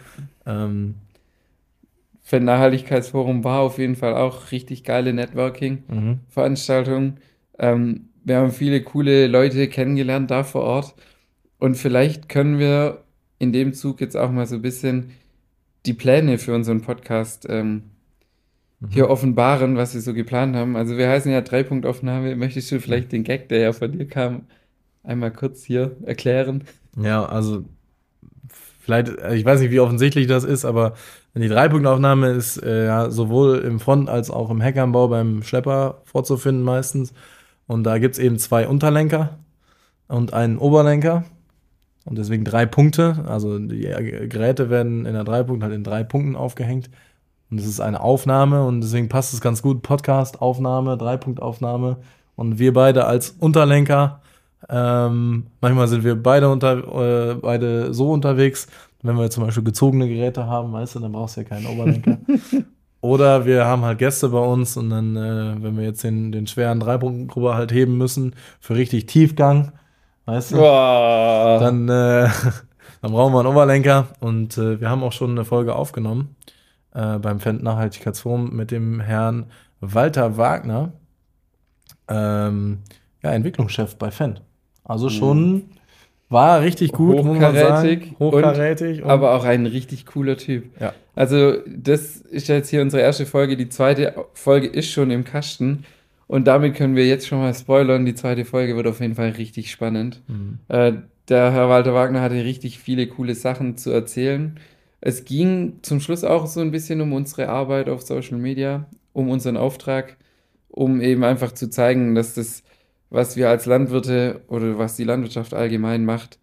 Fendt Nachhaltigkeitsforum war auf jeden Fall auch richtig geile Networking-Veranstaltung. Wir haben viele coole Leute kennengelernt da vor Ort. Und vielleicht können wir in dem Zug jetzt auch mal so ein bisschen die Pläne für unseren Podcast hier offenbaren, was wir so geplant haben. Also wir heißen ja 3-Punkt-Aufnahme. Möchtest du vielleicht den Gag, der ja von dir kam, einmal kurz hier erklären? Ja, also vielleicht, ich weiß nicht, wie offensichtlich das ist, aber die 3-Punkt-Aufnahme ist ja sowohl im Front- als auch im Heckanbau beim Schlepper vorzufinden meistens. Und da gibt es eben 2 Unterlenker und einen Oberlenker. Und deswegen 3 Punkte. Also die Geräte werden in der 3-Punkt halt in 3 Punkten aufgehängt. Und es ist eine Aufnahme und deswegen passt es ganz gut. Podcast-Aufnahme, 3-Punkt-Aufnahme. Und wir beide als Unterlenker, manchmal sind wir beide so unterwegs. Wenn wir zum Beispiel gezogene Geräte haben, weißt du, dann brauchst du ja keinen Oberlenker. Oder wir haben halt Gäste bei uns und dann, wenn wir jetzt den schweren 3-Punkt-Grubber halt heben müssen, für richtig Tiefgang, weißt du, dann brauchen wir einen Oberlenker. Und wir haben auch schon eine Folge aufgenommen beim Fendt Nachhaltigkeitsforum mit dem Herrn Walter Wagner, Entwicklungschef bei Fendt. Also schon War richtig gut, muss man sagen. Hochkarätig, Hochkarätig. aber auch ein richtig cooler Typ. Ja. Also, das ist jetzt hier unsere erste Folge. Die zweite Folge ist schon im Kasten. Und damit können wir jetzt schon mal spoilern. Die zweite Folge wird auf jeden Fall richtig spannend. Der Herr Walter Wagner hatte richtig viele coole Sachen zu erzählen. Es ging zum Schluss auch so ein bisschen um unsere Arbeit auf Social Media, um unseren Auftrag, um eben einfach zu zeigen, dass das, was wir als Landwirte oder was die Landwirtschaft allgemein macht,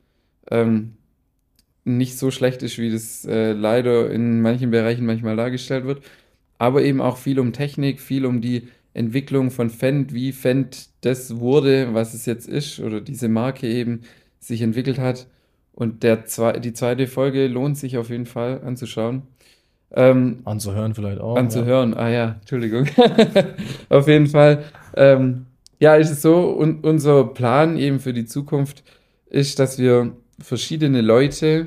nicht so schlecht ist, wie das leider in manchen Bereichen manchmal dargestellt wird. Aber eben auch viel um Technik, viel um die Entwicklung von Fendt, wie Fendt das wurde, was es jetzt ist, oder diese Marke eben sich entwickelt hat. Und die zweite Folge lohnt sich auf jeden Fall anzuschauen. Anzuhören vielleicht auch. Anzuhören, ah ja, Entschuldigung. Auf jeden Fall. Ja, ist es so, und unser Plan eben für die Zukunft ist, dass wir verschiedene Leute,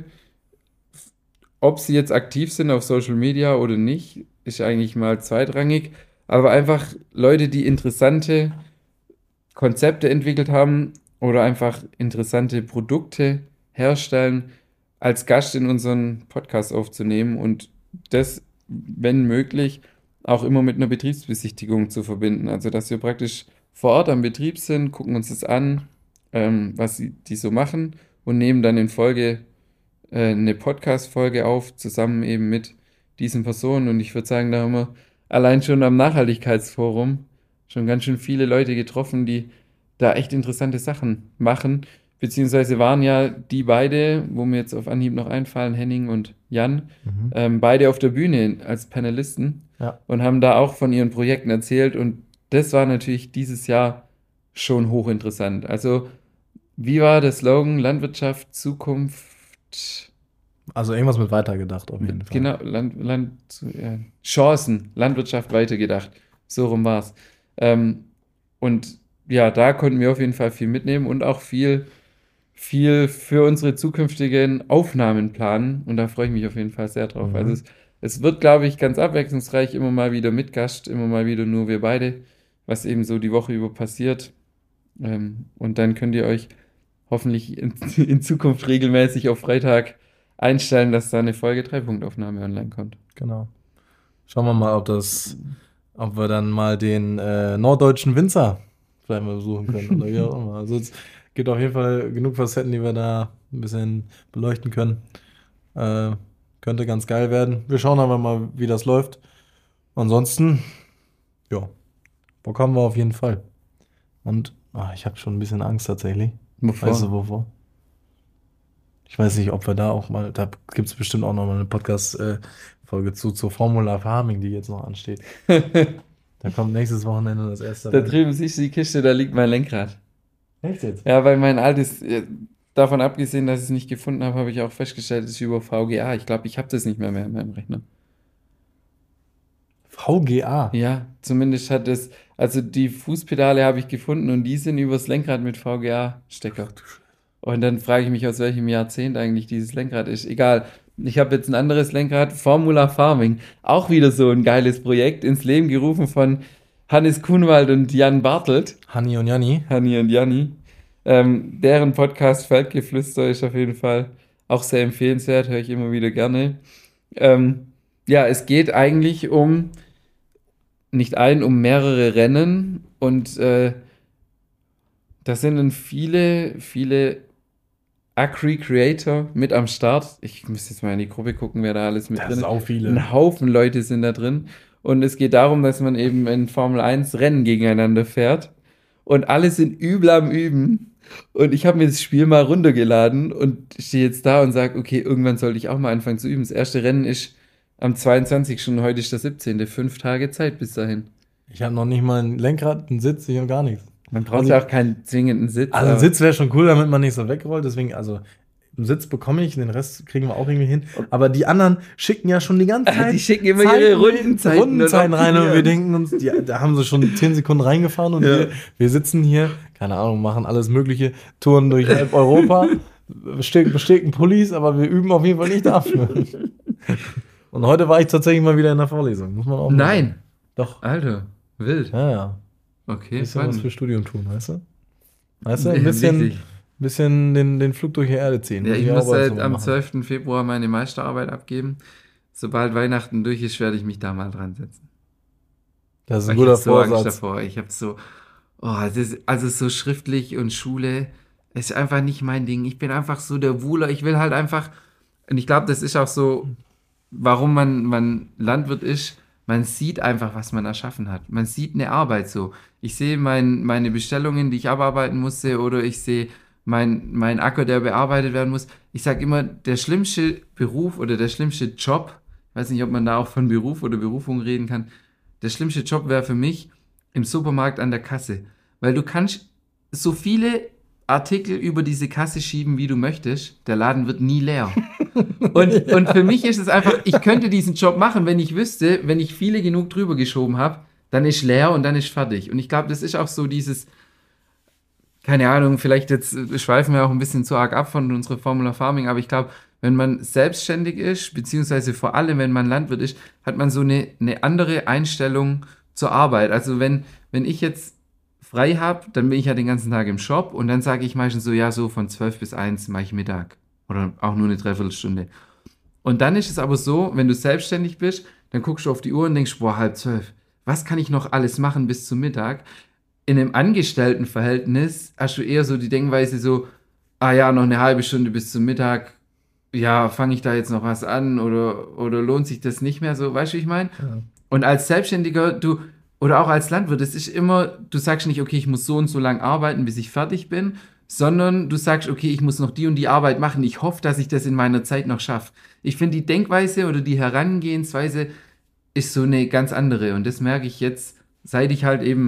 ob sie jetzt aktiv sind auf Social Media oder nicht, ist eigentlich mal zweitrangig, aber einfach Leute, die interessante Konzepte entwickelt haben oder einfach interessante Produkte herstellen, als Gast in unseren Podcast aufzunehmen und das, wenn möglich, auch immer mit einer Betriebsbesichtigung zu verbinden. Also, dass wir praktisch vor Ort am Betrieb sind, gucken uns das an, was die so machen und nehmen dann in Folge eine Podcast-Folge auf, zusammen eben mit diesen Personen. Und ich würde sagen, da haben wir allein schon am Nachhaltigkeitsforum schon ganz schön viele Leute getroffen, die da echt interessante Sachen machen. Beziehungsweise waren ja die beide, wo mir jetzt auf Anhieb noch einfallen, Henning und Jan, beide auf der Bühne als Panelisten und haben da auch von ihren Projekten erzählt. Und das war natürlich dieses Jahr schon hochinteressant. Also, wie war der Slogan? Landwirtschaft, Zukunft. Also irgendwas mit weitergedacht auf jeden Fall. Genau, Chancen, Landwirtschaft weitergedacht. So rum war es. Und ja, da konnten wir auf jeden Fall viel mitnehmen und auch viel für unsere zukünftigen Aufnahmen planen. Und da freue ich mich auf jeden Fall sehr drauf. Also es wird, glaube ich, ganz abwechslungsreich, immer mal wieder mit Gast, immer mal wieder nur wir beide, was eben so die Woche über passiert. Und dann könnt ihr euch hoffentlich in Zukunft regelmäßig auf Freitag einstellen, dass da eine Folge 3-Punkt-Aufnahme online kommt. Genau. Schauen wir mal, ob wir dann mal den norddeutschen Winzer vielleicht mal besuchen können oder wie auch immer. Also es gibt auf jeden Fall genug Facetten, die wir da ein bisschen beleuchten können. Könnte ganz geil werden. Wir schauen aber mal, wie das läuft. Ansonsten, ja, Bock haben wir auf jeden Fall. Und ich habe schon ein bisschen Angst tatsächlich. Wovor? Weißt du wovor? Ich weiß nicht, ob wir da auch mal, da gibt es bestimmt auch noch mal eine Podcast-Folge zur Formula Farming, die jetzt noch ansteht. Da kommt nächstes Wochenende das erste. Da drüben siehst du die Kiste, da liegt mein Lenkrad. Echt jetzt? Ja, weil mein altes, davon abgesehen, dass ich es nicht gefunden habe, habe ich auch festgestellt, es ist über VGA. Ich glaube, ich habe das nicht mehr in meinem Rechner. VGA? Ja, zumindest hat es, also die Fußpedale habe ich gefunden und die sind übers Lenkrad mit VGA-Stecker. Und dann frage ich mich, aus welchem Jahrzehnt eigentlich dieses Lenkrad ist. Egal, ich habe jetzt ein anderes Lenkrad, Formula Farming. Auch wieder so ein geiles Projekt, ins Leben gerufen von Hannes Kuhnwald und Jan Bartelt. Hanni und Janni. Hanni und Janni. Deren Podcast Feldgeflüster ist auf jeden Fall auch sehr empfehlenswert, höre ich immer wieder gerne. Ja, es geht eigentlich um mehrere Rennen und da sind dann viele Agri-Creator mit am Start. Ich müsste jetzt mal in die Gruppe gucken, wer da alles mit drin ist. Auch viele. Ein Haufen Leute sind da drin. Und es geht darum, dass man eben in Formel 1 Rennen gegeneinander fährt. Und alle sind übel am Üben. Und ich habe mir das Spiel mal runtergeladen und stehe jetzt da und sage, okay, irgendwann sollte ich auch mal anfangen zu üben. Das erste Rennen ist am 22. und heute ist der 17. 5 Tage Zeit bis dahin. Ich habe noch nicht mal ein Lenkrad, einen Sitz, ich habe gar nichts. Man braucht ja auch keinen zwingenden Sitz. Also ein Sitz wäre schon cool, damit man nicht so wegrollt. Deswegen, also einen Sitz bekomme ich, den Rest kriegen wir auch irgendwie hin. Aber die anderen schicken ja schon die ganze Zeit. Die schicken immer ihre Rundenzeiten rein und wir denken uns, da haben sie schon 10 Sekunden reingefahren und wir sitzen hier, keine Ahnung, machen alles mögliche, Touren durch halb Europa, bestärken Pullis, aber wir üben auf jeden Fall nicht dafür. Und heute war ich tatsächlich mal wieder in der Vorlesung, muss man auch mal Nein. sagen. Doch. Alter, wild. Ja. Okay, Bisschen was für Studium tun, weißt du? Weißt du, Wichtig. bisschen den Flug durch die Erde ziehen. Ja, ich auch muss bald seit so am machen. 12. Februar meine Meisterarbeit abgeben. Sobald Weihnachten durch ist, werde ich mich da mal dran setzen. Das ist Weil ein ich habe guter so Angst Vorsatz. davor. Ich habe so, oh, das ist, also so schriftlich und Schule ist einfach nicht mein Ding. Ich bin einfach so der Wuler. Ich will halt einfach, und ich glaube, das ist auch so, warum man Landwirt ist. Man sieht einfach, was man erschaffen hat. Man sieht eine Arbeit so. Ich sehe meine Bestellungen, die ich abarbeiten musste, oder ich sehe mein Acker, der bearbeitet werden muss. Ich sage immer, der schlimmste Beruf oder der schlimmste Job, ich weiß nicht, ob man da auch von Beruf oder Berufung reden kann, der schlimmste Job wäre für mich im Supermarkt an der Kasse. Weil du kannst so viele Artikel über diese Kasse schieben, wie du möchtest. Der Laden wird nie leer. Und für mich ist es einfach, ich könnte diesen Job machen, wenn ich wüsste, wenn ich viele genug drüber geschoben habe, dann ist leer und dann ist fertig. Und ich glaube, das ist auch so dieses, keine Ahnung, vielleicht jetzt schweifen wir auch ein bisschen zu arg ab von unserer Formula Farming, aber ich glaube, wenn man selbstständig ist, beziehungsweise vor allem, wenn man Landwirt ist, hat man so eine andere Einstellung zur Arbeit. Also wenn ich jetzt frei habe, dann bin ich ja den ganzen Tag im Shop und dann sage ich meistens so, ja, so von 12 bis 1 mache ich Mittag oder auch nur eine Dreiviertelstunde. Und dann ist es aber so, wenn du selbstständig bist, dann guckst du auf die Uhr und denkst, boah, 11:30. Was kann ich noch alles machen bis zum Mittag? In einem Angestelltenverhältnis hast du eher so die Denkweise so, ah ja, noch eine halbe Stunde bis zum Mittag, ja, fange ich da jetzt noch was an oder lohnt sich das nicht mehr so, weißt du, wie ich meine? Ja. Und als Selbstständiger, oder auch als Landwirt, es ist immer, du sagst nicht, okay, ich muss so und so lang arbeiten, bis ich fertig bin, sondern du sagst, okay, ich muss noch die und die Arbeit machen. Ich hoffe, dass ich das in meiner Zeit noch schaffe. Ich finde, die Denkweise oder die Herangehensweise ist so eine ganz andere. Und das merke ich jetzt, seit ich halt eben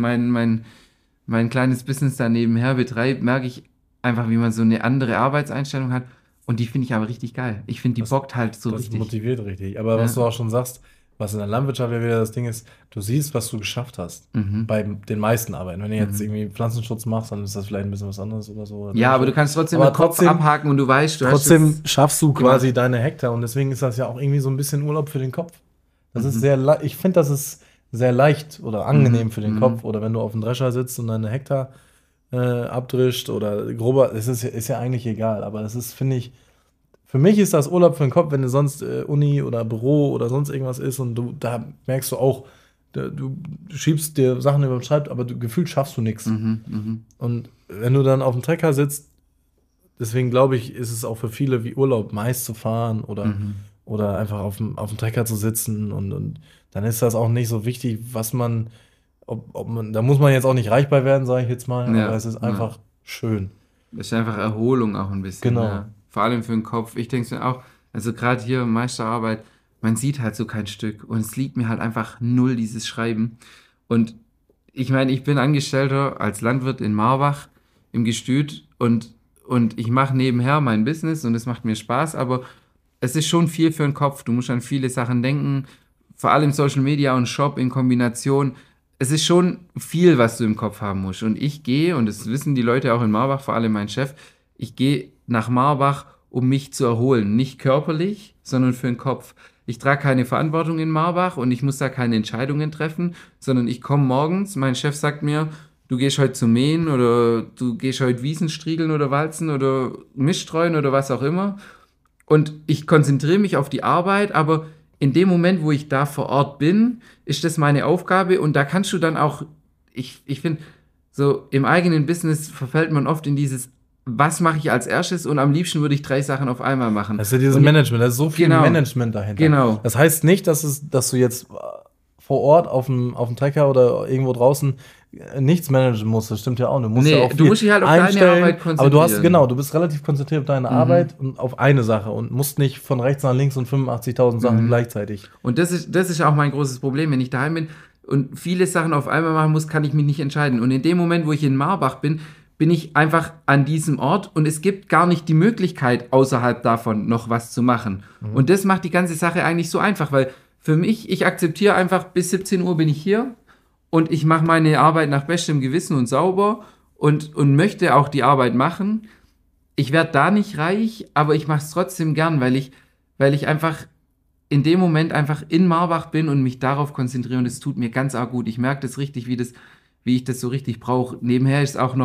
mein kleines Business da nebenher betreibe, merke ich einfach, wie man so eine andere Arbeitseinstellung hat. Und die finde ich aber richtig geil. Ich finde, die bockt halt so Das richtig. motiviert richtig. Aber Ja. was du auch schon sagst, was in der Landwirtschaft ja wieder das Ding ist, du siehst, was du geschafft hast. Bei den meisten Arbeiten. Wenn du jetzt irgendwie Pflanzenschutz machst, dann ist das vielleicht ein bisschen was anderes oder so. Ja, aber du kannst trotzdem Aber mit Kopf trotzdem- abhaken und du weißt, du Trotzdem hast schaffst du gemacht. quasi deine Hektar und deswegen ist das ja auch irgendwie so ein bisschen Urlaub für den Kopf. Das Mhm. ist ich finde, das ist sehr leicht oder angenehm für den Kopf. Oder wenn du auf dem Drescher sitzt und deine Hektar abdrischt oder grober, ist ja eigentlich egal. Aber das ist, finde ich, für mich ist das Urlaub für den Kopf, wenn du sonst Uni oder Büro oder sonst irgendwas ist und da merkst du auch, du schiebst dir Sachen über den Schreibtisch, aber gefühlt schaffst du nichts. Und wenn du dann auf dem Trecker sitzt, deswegen glaube ich, ist es auch für viele wie Urlaub, Mais zu fahren oder einfach auf dem Trecker zu sitzen und dann ist das auch nicht so wichtig, was man, ob man, da muss man jetzt auch nicht reich bei werden, sage ich jetzt mal, Ja, aber es ist einfach schön. Das ist einfach Erholung auch ein bisschen. Genau. Ja. Vor allem für den Kopf. Ich denke mir auch, also gerade hier Meisterarbeit, man sieht halt so kein Stück und es liegt mir halt einfach null, dieses Schreiben. Und ich meine, ich bin Angestellter als Landwirt in Marbach im Gestüt und ich mache nebenher mein Business und es macht mir Spaß, aber es ist schon viel für den Kopf. Du musst an viele Sachen denken, vor allem Social Media und Shop in Kombination. Es ist schon viel, was du im Kopf haben musst. Und ich gehe, und das wissen die Leute auch in Marbach, vor allem mein Chef, ich gehe nach Marbach, um mich zu erholen. Nicht körperlich, sondern für den Kopf. Ich trage keine Verantwortung in Marbach und ich muss da keine Entscheidungen treffen, sondern ich komme morgens, mein Chef sagt mir, du gehst heute zum Mähen oder du gehst heute Wiesen striegeln oder walzen oder Mischstreuen oder was auch immer. Und ich konzentriere mich auf die Arbeit, aber in dem Moment, wo ich da vor Ort bin, ist das meine Aufgabe und da kannst du dann auch, ich finde, so im eigenen Business verfällt man oft in dieses, was mache ich als erstes und am liebsten würde ich 3 Sachen auf einmal machen. Das ist ja dieses Und- Management, da ist so viel Genau. Management dahinter. Genau. Das heißt nicht, dass du jetzt vor Ort auf dem Trecker oder irgendwo draußen nichts managen musst. Das stimmt ja auch. Du musst Nee, ja auch du viel musst dich halt auf deine einstellen, Arbeit aber du konzentrieren. du bist relativ konzentriert auf deine Arbeit und auf eine Sache und musst nicht von rechts nach links und 85.000 Sachen gleichzeitig. Und das ist auch mein großes Problem, wenn ich daheim bin und viele Sachen auf einmal machen muss, kann ich mich nicht entscheiden. Und in dem Moment, wo ich in Marbach bin, bin ich einfach an diesem Ort und es gibt gar nicht die Möglichkeit, außerhalb davon noch was zu machen. Und das macht die ganze Sache eigentlich so einfach, weil für mich, ich akzeptiere einfach, bis 17 Uhr bin ich hier und ich mache meine Arbeit nach bestem Gewissen und sauber und möchte auch die Arbeit machen. Ich werde da nicht reich, aber ich mache es trotzdem gern, weil ich einfach in dem Moment einfach in Marbach bin und mich darauf konzentriere und es tut mir ganz arg gut. Ich merke das richtig, wie ich das so richtig brauche. Nebenher ist auch noch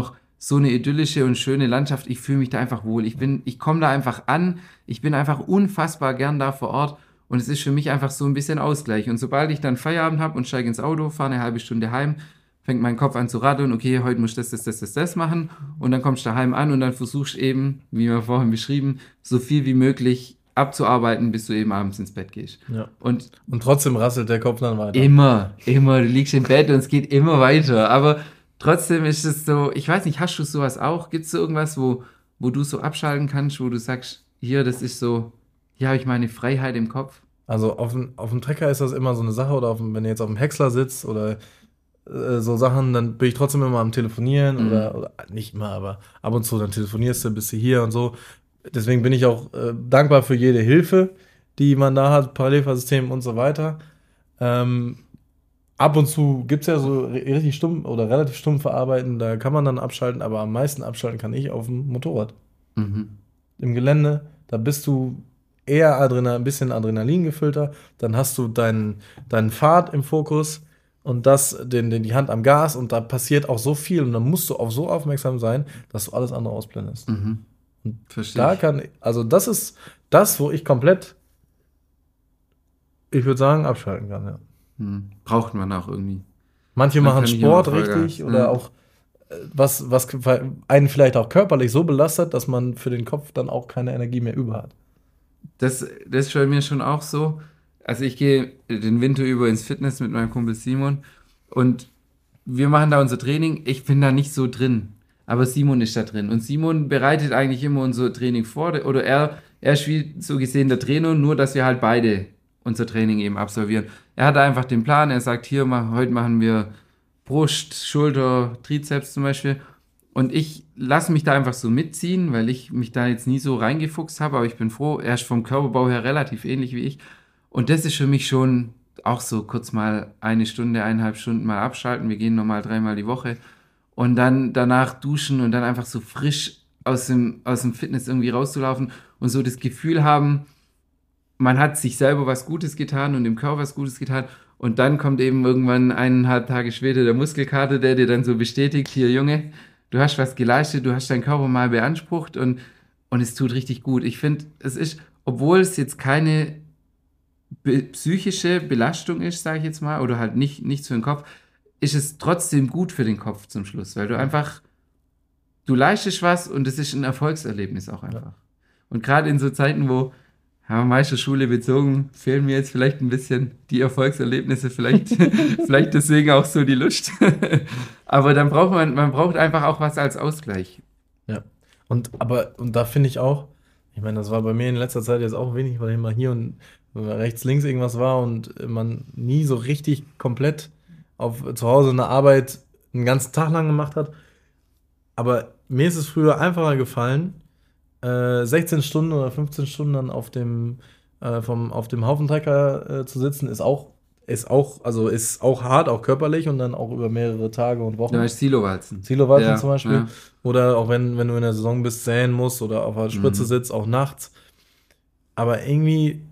so eine idyllische und schöne Landschaft. Ich fühle mich da einfach wohl. Ich komme da einfach an. Ich bin einfach unfassbar gern da vor Ort. Und es ist für mich einfach so ein bisschen Ausgleich. Und sobald ich dann Feierabend habe und steige ins Auto, fahre eine halbe Stunde heim, fängt mein Kopf an zu radeln, okay, heute musst du das machen. Und dann kommst du daheim an und dann versuchst eben, wie wir vorhin beschrieben, so viel wie möglich abzuarbeiten, bis du eben abends ins Bett gehst. Ja. Und trotzdem rasselt der Kopf dann weiter. Immer. Du liegst im Bett und es geht immer weiter. Aber trotzdem ist es so, ich weiß nicht, hast du sowas auch? Gibt es so irgendwas, wo du so abschalten kannst, wo du sagst, hier, das ist so, hier habe ich meine Freiheit im Kopf? Also auf dem Trecker ist das immer so eine Sache, oder wenn du jetzt auf dem Häcksler sitzt oder so Sachen, dann bin ich trotzdem immer am Telefonieren oder nicht immer, aber ab und zu, dann telefonierst du, bist du hier und so. Deswegen bin ich auch dankbar für jede Hilfe, die man da hat, Parallelfahrsystem und so weiter. Ab und zu gibt es ja so richtig stumpf oder relativ stumpfe Arbeiten, da kann man dann abschalten, aber am meisten abschalten kann ich auf dem Motorrad. Mhm. Im Gelände, da bist du eher ein bisschen Adrenalin gefüllter, dann hast du deinen Fahrt im Fokus und die Hand am Gas, und da passiert auch so viel und dann musst du auch so aufmerksam sein, dass du alles andere ausblendest. Mhm. Und Verstehe. das ist das, wo ich komplett, ich würde sagen, abschalten kann, ja. Braucht man auch irgendwie. Manche Man machen kann nicht Sport immer Vollgas. richtig oder auch was einen vielleicht auch körperlich so belastet, dass man für den Kopf dann auch keine Energie mehr über hat. Das ist bei mir schon auch so. Also ich gehe den Winter über ins Fitness mit meinem Kumpel Simon und wir machen da unser Training. Ich bin da nicht so drin, aber Simon ist da drin. Und Simon bereitet eigentlich immer unser Training vor. Oder er ist wie so gesehen der Trainer, nur dass wir halt beide unser Training eben absolvieren. Er hat einfach den Plan, er sagt, hier, heute machen wir Brust, Schulter, Trizeps zum Beispiel. Und ich lasse mich da einfach so mitziehen, weil ich mich da jetzt nie so reingefuchst habe, aber ich bin froh, er ist vom Körperbau her relativ ähnlich wie ich. Und das ist für mich schon auch so kurz mal 1 Stunde, 1,5 Stunden mal abschalten. Wir gehen normal 3-mal die Woche. Und dann danach duschen und dann einfach so frisch aus dem Fitness irgendwie rauszulaufen und so das Gefühl haben, man hat sich selber was Gutes getan und dem Körper was Gutes getan. Und dann kommt eben irgendwann 1,5 Tage später der Muskelkater, der dir dann so bestätigt, hier Junge, du hast was geleistet, du hast deinen Körper mal beansprucht und es tut richtig gut. Ich finde, es ist, obwohl es jetzt keine psychische Belastung ist, sage ich jetzt mal, oder halt nichts für den Kopf, ist es trotzdem gut für den Kopf zum Schluss, weil du einfach, du leistest was und es ist ein Erfolgserlebnis auch einfach. Ja. Und gerade in so Zeiten, wo Meisterschule bezogen, fehlen mir jetzt vielleicht ein bisschen die Erfolgserlebnisse, vielleicht deswegen auch so die Lust. Aber dann man braucht einfach auch was als Ausgleich. Ja. Und da finde ich auch, ich meine, das war bei mir in letzter Zeit jetzt auch wenig, weil ich mal hier und rechts, links irgendwas war und man nie so richtig komplett zu Hause eine Arbeit einen ganzen Tag lang gemacht hat. Aber mir ist es früher einfacher gefallen, 16 Stunden oder 15 Stunden dann auf dem Haufentrecker zu sitzen, ist auch hart, auch körperlich und dann auch über mehrere Tage und Wochen. Ja, Silowalzen. Ja, zum Beispiel. Ja. Oder auch wenn du in der Saison bist, säen musst oder auf der Spritze sitzt, auch nachts. Aber irgendwie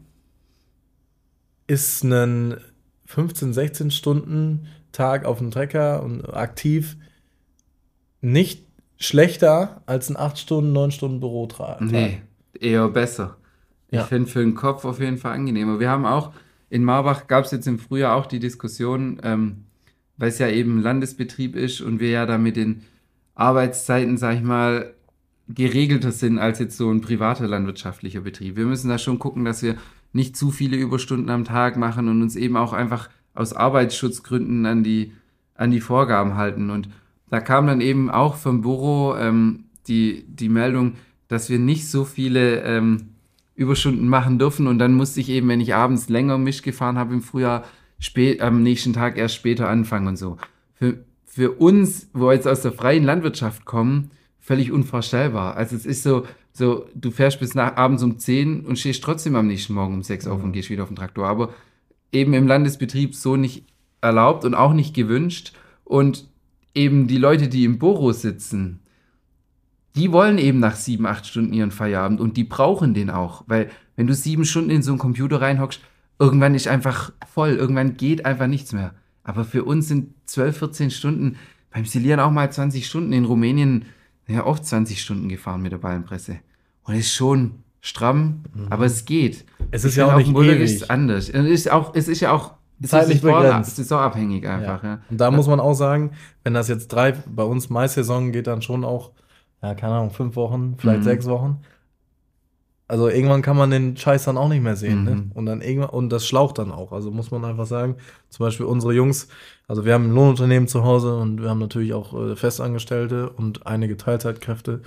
ist ein 15, 16 Stunden Tag auf dem Trecker und aktiv nicht schlechter als ein 8 Stunden, 9 Stunden Bürotag. Nee, eher besser. Ja. Ich finde für den Kopf auf jeden Fall angenehmer. Wir haben auch, in Marbach gab es jetzt im Frühjahr auch die Diskussion, weil es ja eben Landesbetrieb ist und wir ja da mit den Arbeitszeiten, sag ich mal, geregelter sind als jetzt so ein privater landwirtschaftlicher Betrieb. Wir müssen da schon gucken, dass wir nicht zu viele Überstunden am Tag machen und uns eben auch einfach aus Arbeitsschutzgründen an die Vorgaben halten. Und da kam dann eben auch vom Büro die Meldung, dass wir nicht so viele Überstunden machen dürfen. Und dann musste ich eben, wenn ich abends länger Misch gefahren habe im Frühjahr, am nächsten Tag erst später anfangen und so. Für uns, wo wir jetzt aus der freien Landwirtschaft kommen, völlig unvorstellbar. Also es ist so du fährst bis abends um 10 und stehst trotzdem am nächsten Morgen um 6 auf und gehst wieder auf den Traktor. Aber eben im Landesbetrieb so nicht erlaubt und auch nicht gewünscht. Und eben die Leute, die im Büro sitzen, die wollen eben nach 7, 8 Stunden ihren Feierabend und die brauchen den auch. Weil wenn du 7 Stunden in so einen Computer reinhockst, irgendwann ist einfach voll, irgendwann geht einfach nichts mehr. Aber für uns sind 12, 14 Stunden, beim Silieren auch mal 20 Stunden. In Rumänien ja oft 20 Stunden gefahren mit der Ballenpresse. Und ist schon stramm, aber es geht. Es ist ja auch nicht ewig. Ist anders. Und es ist ja auch zeitlich begrenzt. Saisonabhängig einfach. Ja. Und da muss man auch sagen, wenn das jetzt bei uns Maissaison geht, dann schon auch, ja, keine Ahnung, 5 Wochen, vielleicht 6 Wochen. Also irgendwann kann man den Scheiß dann auch nicht mehr sehen, ne? Und dann irgendwann, und das schlaucht dann auch. Also muss man einfach sagen, zum Beispiel unsere Jungs, also wir haben ein Lohnunternehmen zu Hause und wir haben natürlich auch Festangestellte und einige Teilzeitkräfte.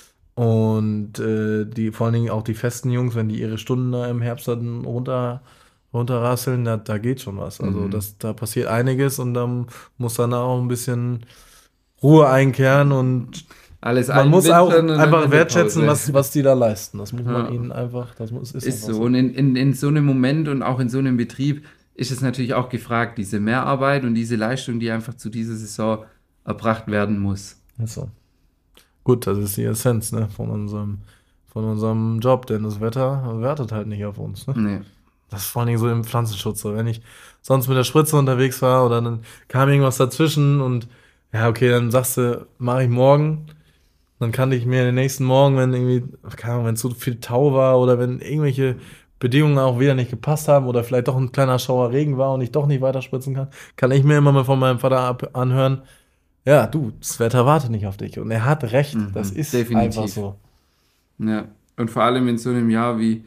Und die, vor allen Dingen auch die festen Jungs, wenn die ihre Stunden da im Herbst dann runterrasseln, da geht schon was. Also da passiert einiges und dann muss dann auch ein bisschen Ruhe einkehren und alles man muss auch einfach eine wertschätzen, Pause. was die da leisten. Das muss man ihnen einfach, ist Ist einfach so. Und in so einem Moment und auch in so einem Betrieb ist es natürlich auch gefragt, diese Mehrarbeit und diese Leistung, die einfach zu dieser Saison erbracht werden muss. Ist so. Gut, das ist die Essenz, ne, von unserem Job, denn das Wetter wertet halt nicht auf uns. Ne? Nee. Das ist vor allen Dingen so im Pflanzenschutz. So. Wenn ich sonst mit der Spritze unterwegs war oder dann kam irgendwas dazwischen und ja, okay, dann sagst du, mache ich morgen. Dann kann ich mir den nächsten Morgen, wenn irgendwie, keine Ahnung, wenn zu viel Tau war oder wenn irgendwelche Bedingungen auch wieder nicht gepasst haben oder vielleicht doch ein kleiner Schauer Regen war und ich doch nicht weiter spritzen kann ich mir immer mal von meinem Vater anhören, ja, du, das Wetter wartet nicht auf dich. Und er hat recht, das ist definitiv. einfach so. Ja, und vor allem in so einem Jahr wie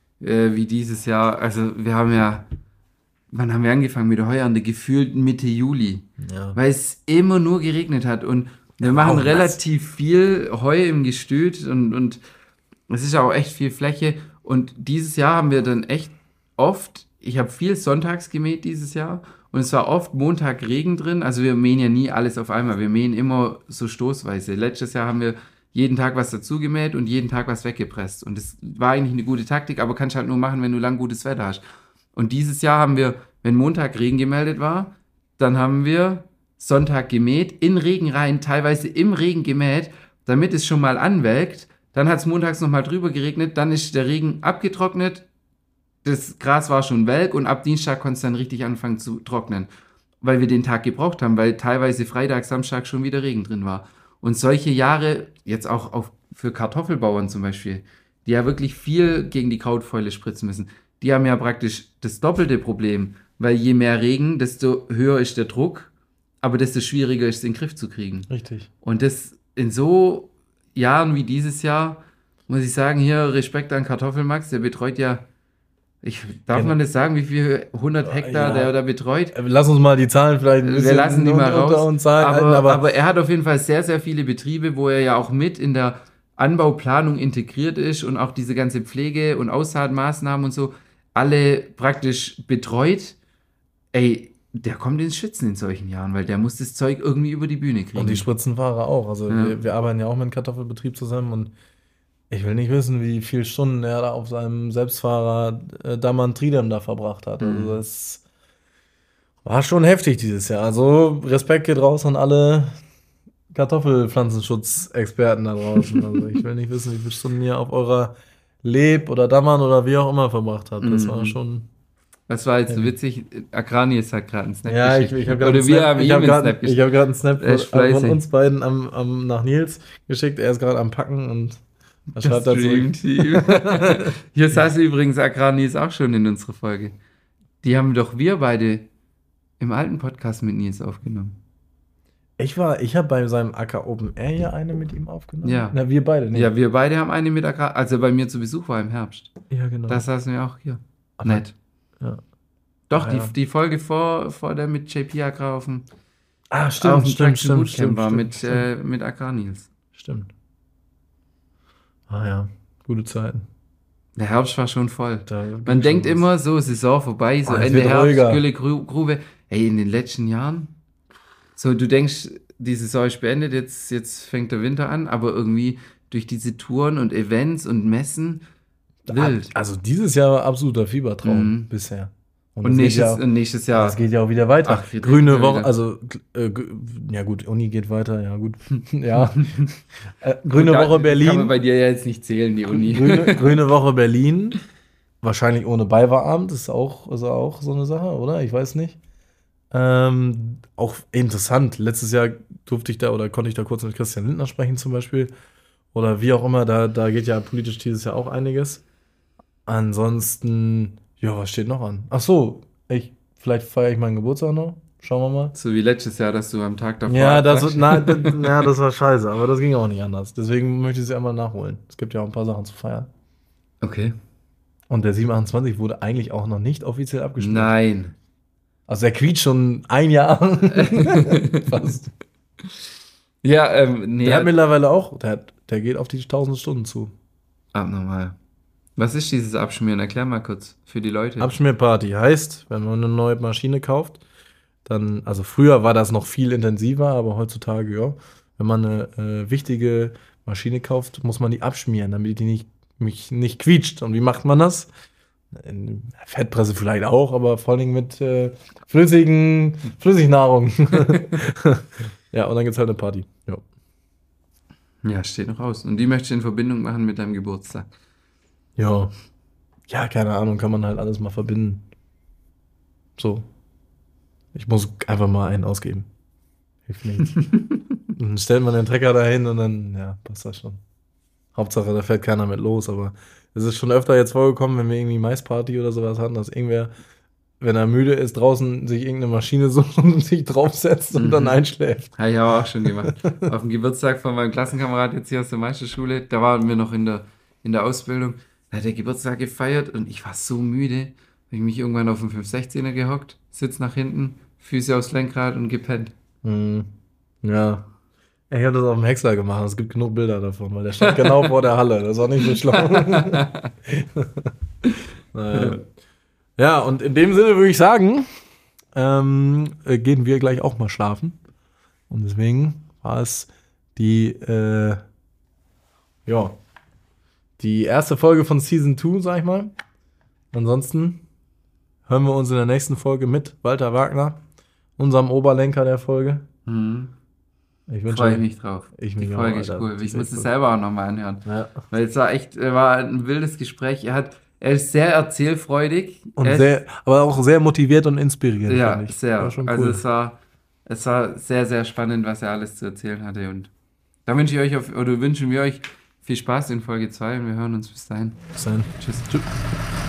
dieses Jahr, also wir haben ja, wann haben wir angefangen mit Heuernte? Gefühlt Mitte Juli, weil es immer nur geregnet hat und wir machen relativ viel Heu im Gestüt und es ist auch echt viel Fläche und dieses Jahr haben wir dann echt oft, ich habe viel sonntags gemäht dieses Jahr und es war oft Montag Regen drin, also wir mähen ja nie alles auf einmal, wir mähen immer so stoßweise. Letztes Jahr haben wir jeden Tag was dazu gemäht und jeden Tag was weggepresst und das war eigentlich eine gute Taktik, aber kannst halt nur machen, wenn du lang gutes Wetter hast. Und dieses Jahr haben wir, wenn Montag Regen gemeldet war, dann haben wir Sonntag gemäht, in Regen rein, teilweise im Regen gemäht, damit es schon mal anwelkt. Dann hat es montags nochmal drüber geregnet, dann ist der Regen abgetrocknet, das Gras war schon welk und ab Dienstag konnte es dann richtig anfangen zu trocknen, weil wir den Tag gebraucht haben, weil teilweise Freitag, Samstag schon wieder Regen drin war. Und solche Jahre, jetzt auch für Kartoffelbauern zum Beispiel, die ja wirklich viel gegen die Krautfäule spritzen müssen, die haben ja praktisch das doppelte Problem, weil je mehr Regen, desto höher ist der Druck, aber desto schwieriger ist es, in den Griff zu kriegen. Richtig. Und das in so Jahren wie dieses Jahr, muss ich sagen, hier Respekt an Kartoffelmax, der betreut ja, darf man das sagen, wie viel 100 Hektar der da betreut? Lass uns mal die Zahlen vielleicht ein bisschen wir lassen die mal raus. Uns halten, aber er hat auf jeden Fall sehr, sehr viele Betriebe, wo er ja auch mit in der Anbauplanung integriert ist und auch diese ganze Pflege- und Aussaatmaßnahmen und so alle praktisch betreut. Ey, der kommt ins Schwitzen in solchen Jahren, weil der muss das Zeug irgendwie über die Bühne kriegen. Und die Spritzenfahrer auch. Also wir arbeiten ja auch mit einem Kartoffelbetrieb zusammen und ich will nicht wissen, wie viele Stunden er da auf seinem Selbstfahrer Daman Tridem da verbracht hat. Also das war schon heftig dieses Jahr. Also Respekt geht raus an alle Kartoffelpflanzenschutzexperten da draußen. Also ich will nicht wissen, wie viele Stunden ihr auf eurer Leb oder Daman oder wie auch immer verbracht habt. Das war schon... Das war jetzt so witzig. Akranius hat gerade einen Snap geschickt. Ich habe gerade einen Snap von uns beiden nach Nils geschickt. Er ist gerade am Packen und was schreibt er zurück? Hier saß übrigens Akranius auch schon in unserer Folge. Die haben doch wir beide im alten Podcast mit Nils aufgenommen. Ich habe bei seinem AK Open Air ja eine mit ihm aufgenommen. Ja. Na, wir beide, ne? Ja, wir beide haben eine mit Akranius, als er bei mir zu Besuch war im Herbst. Ja, genau. Das saßen wir auch hier. Nett. Ja. Doch, die Folge vor der mit JP Agrar auf dem stimmt, war mit Agrar Nils. Stimmt. Ah ja, gute Zeiten. Der Herbst war schon voll. Man denkt immer so, Saison vorbei, so Ende Herbst, Gülle Grube. Ey, in den letzten Jahren, so du denkst, die Saison ist beendet, jetzt fängt der Winter an, aber irgendwie durch diese Touren und Events und Messen, wild. Also dieses Jahr war absoluter Fiebertraum bisher. Und nächstes Jahr. Das geht ja auch wieder weiter. Grüne Woche, also, ja gut, Uni geht weiter, ja gut. Ja. Grüne Woche Berlin. Kann man bei dir ja jetzt nicht zählen, die Uni. Grüne Woche Berlin. Wahrscheinlich ohne Beiwahrabend, ist auch so eine Sache, oder? Ich weiß nicht. Auch interessant. Letztes Jahr konnte ich da kurz mit Christian Lindner sprechen zum Beispiel. Oder wie auch immer, da geht ja politisch dieses Jahr auch einiges. Ansonsten, ja, was steht noch an? Ach so, vielleicht feiere ich meinen Geburtstag noch. Schauen wir mal. So wie letztes Jahr, dass du am Tag davor Ja, abbrachst. das war scheiße, aber das ging auch nicht anders. Deswegen möchte ich es einmal nachholen. Es gibt ja auch ein paar Sachen zu feiern. Okay. Und der 728 wurde eigentlich auch noch nicht offiziell abgespielt. Nein. Also der quietscht schon ein Jahr. Fast. Ja, nee. Der hat mittlerweile auch, der geht auf die 1000 Stunden zu. Abnormal. Was ist dieses Abschmieren? Erklär mal kurz für die Leute. Abschmierparty heißt, wenn man eine neue Maschine kauft, dann, also früher war das noch viel intensiver, aber heutzutage, ja, wenn man eine wichtige Maschine kauft, muss man die abschmieren, damit die nicht quietscht. Und wie macht man das? In Fettpresse vielleicht auch, aber vor allen Dingen mit Flüssignahrung. Ja, und dann gibt's halt eine Party. Ja. Ja, steht noch aus. Und die möchte ich in Verbindung machen mit deinem Geburtstag. Ja. Ja, keine Ahnung, kann man halt alles mal verbinden. So. Ich muss einfach mal einen ausgeben. Hilft nicht. Dann stellt man den Trecker dahin und dann, ja, passt das schon. Hauptsache, da fährt keiner mit los, aber es ist schon öfter jetzt vorgekommen, wenn wir irgendwie Maisparty oder sowas hatten, dass irgendwer, wenn er müde ist, draußen sich irgendeine Maschine sucht und sich draufsetzt und dann einschläft. Habe ich aber auch schon gemacht. Auf dem Geburtstag von meinem Klassenkamerad jetzt hier aus der Meisterschule, da waren wir noch in der Ausbildung, da hat der Geburtstag gefeiert und ich war so müde, habe ich mich irgendwann auf den 516er gehockt, sitz nach hinten, Füße aufs Lenkrad und gepennt. Ja. Ich habe das auf dem Häcksler gemacht, es gibt genug Bilder davon, weil der stand genau vor der Halle, das war nicht so schlau. Naja. Ja, und in dem Sinne würde ich sagen, gehen wir gleich auch mal schlafen. Und deswegen war es die erste Folge von Season 2, sag ich mal. Ansonsten hören wir uns in der nächsten Folge mit Walter Wagner, unserem Oberlenker der Folge. Freue ich mich drauf. Die Folge ist cool. Ich muss es selber auch nochmal anhören. Ja. Weil es war ein wildes Gespräch. Er ist sehr erzählfreudig. Und aber auch sehr motiviert und inspirierend. Ja, sehr. War schon cool. Also es war sehr, sehr spannend, was er alles zu erzählen hatte. Und da wünschen wir euch viel Spaß in Folge 2 und wir hören uns bis dahin. Bis dann. Tschüss. Tschüss.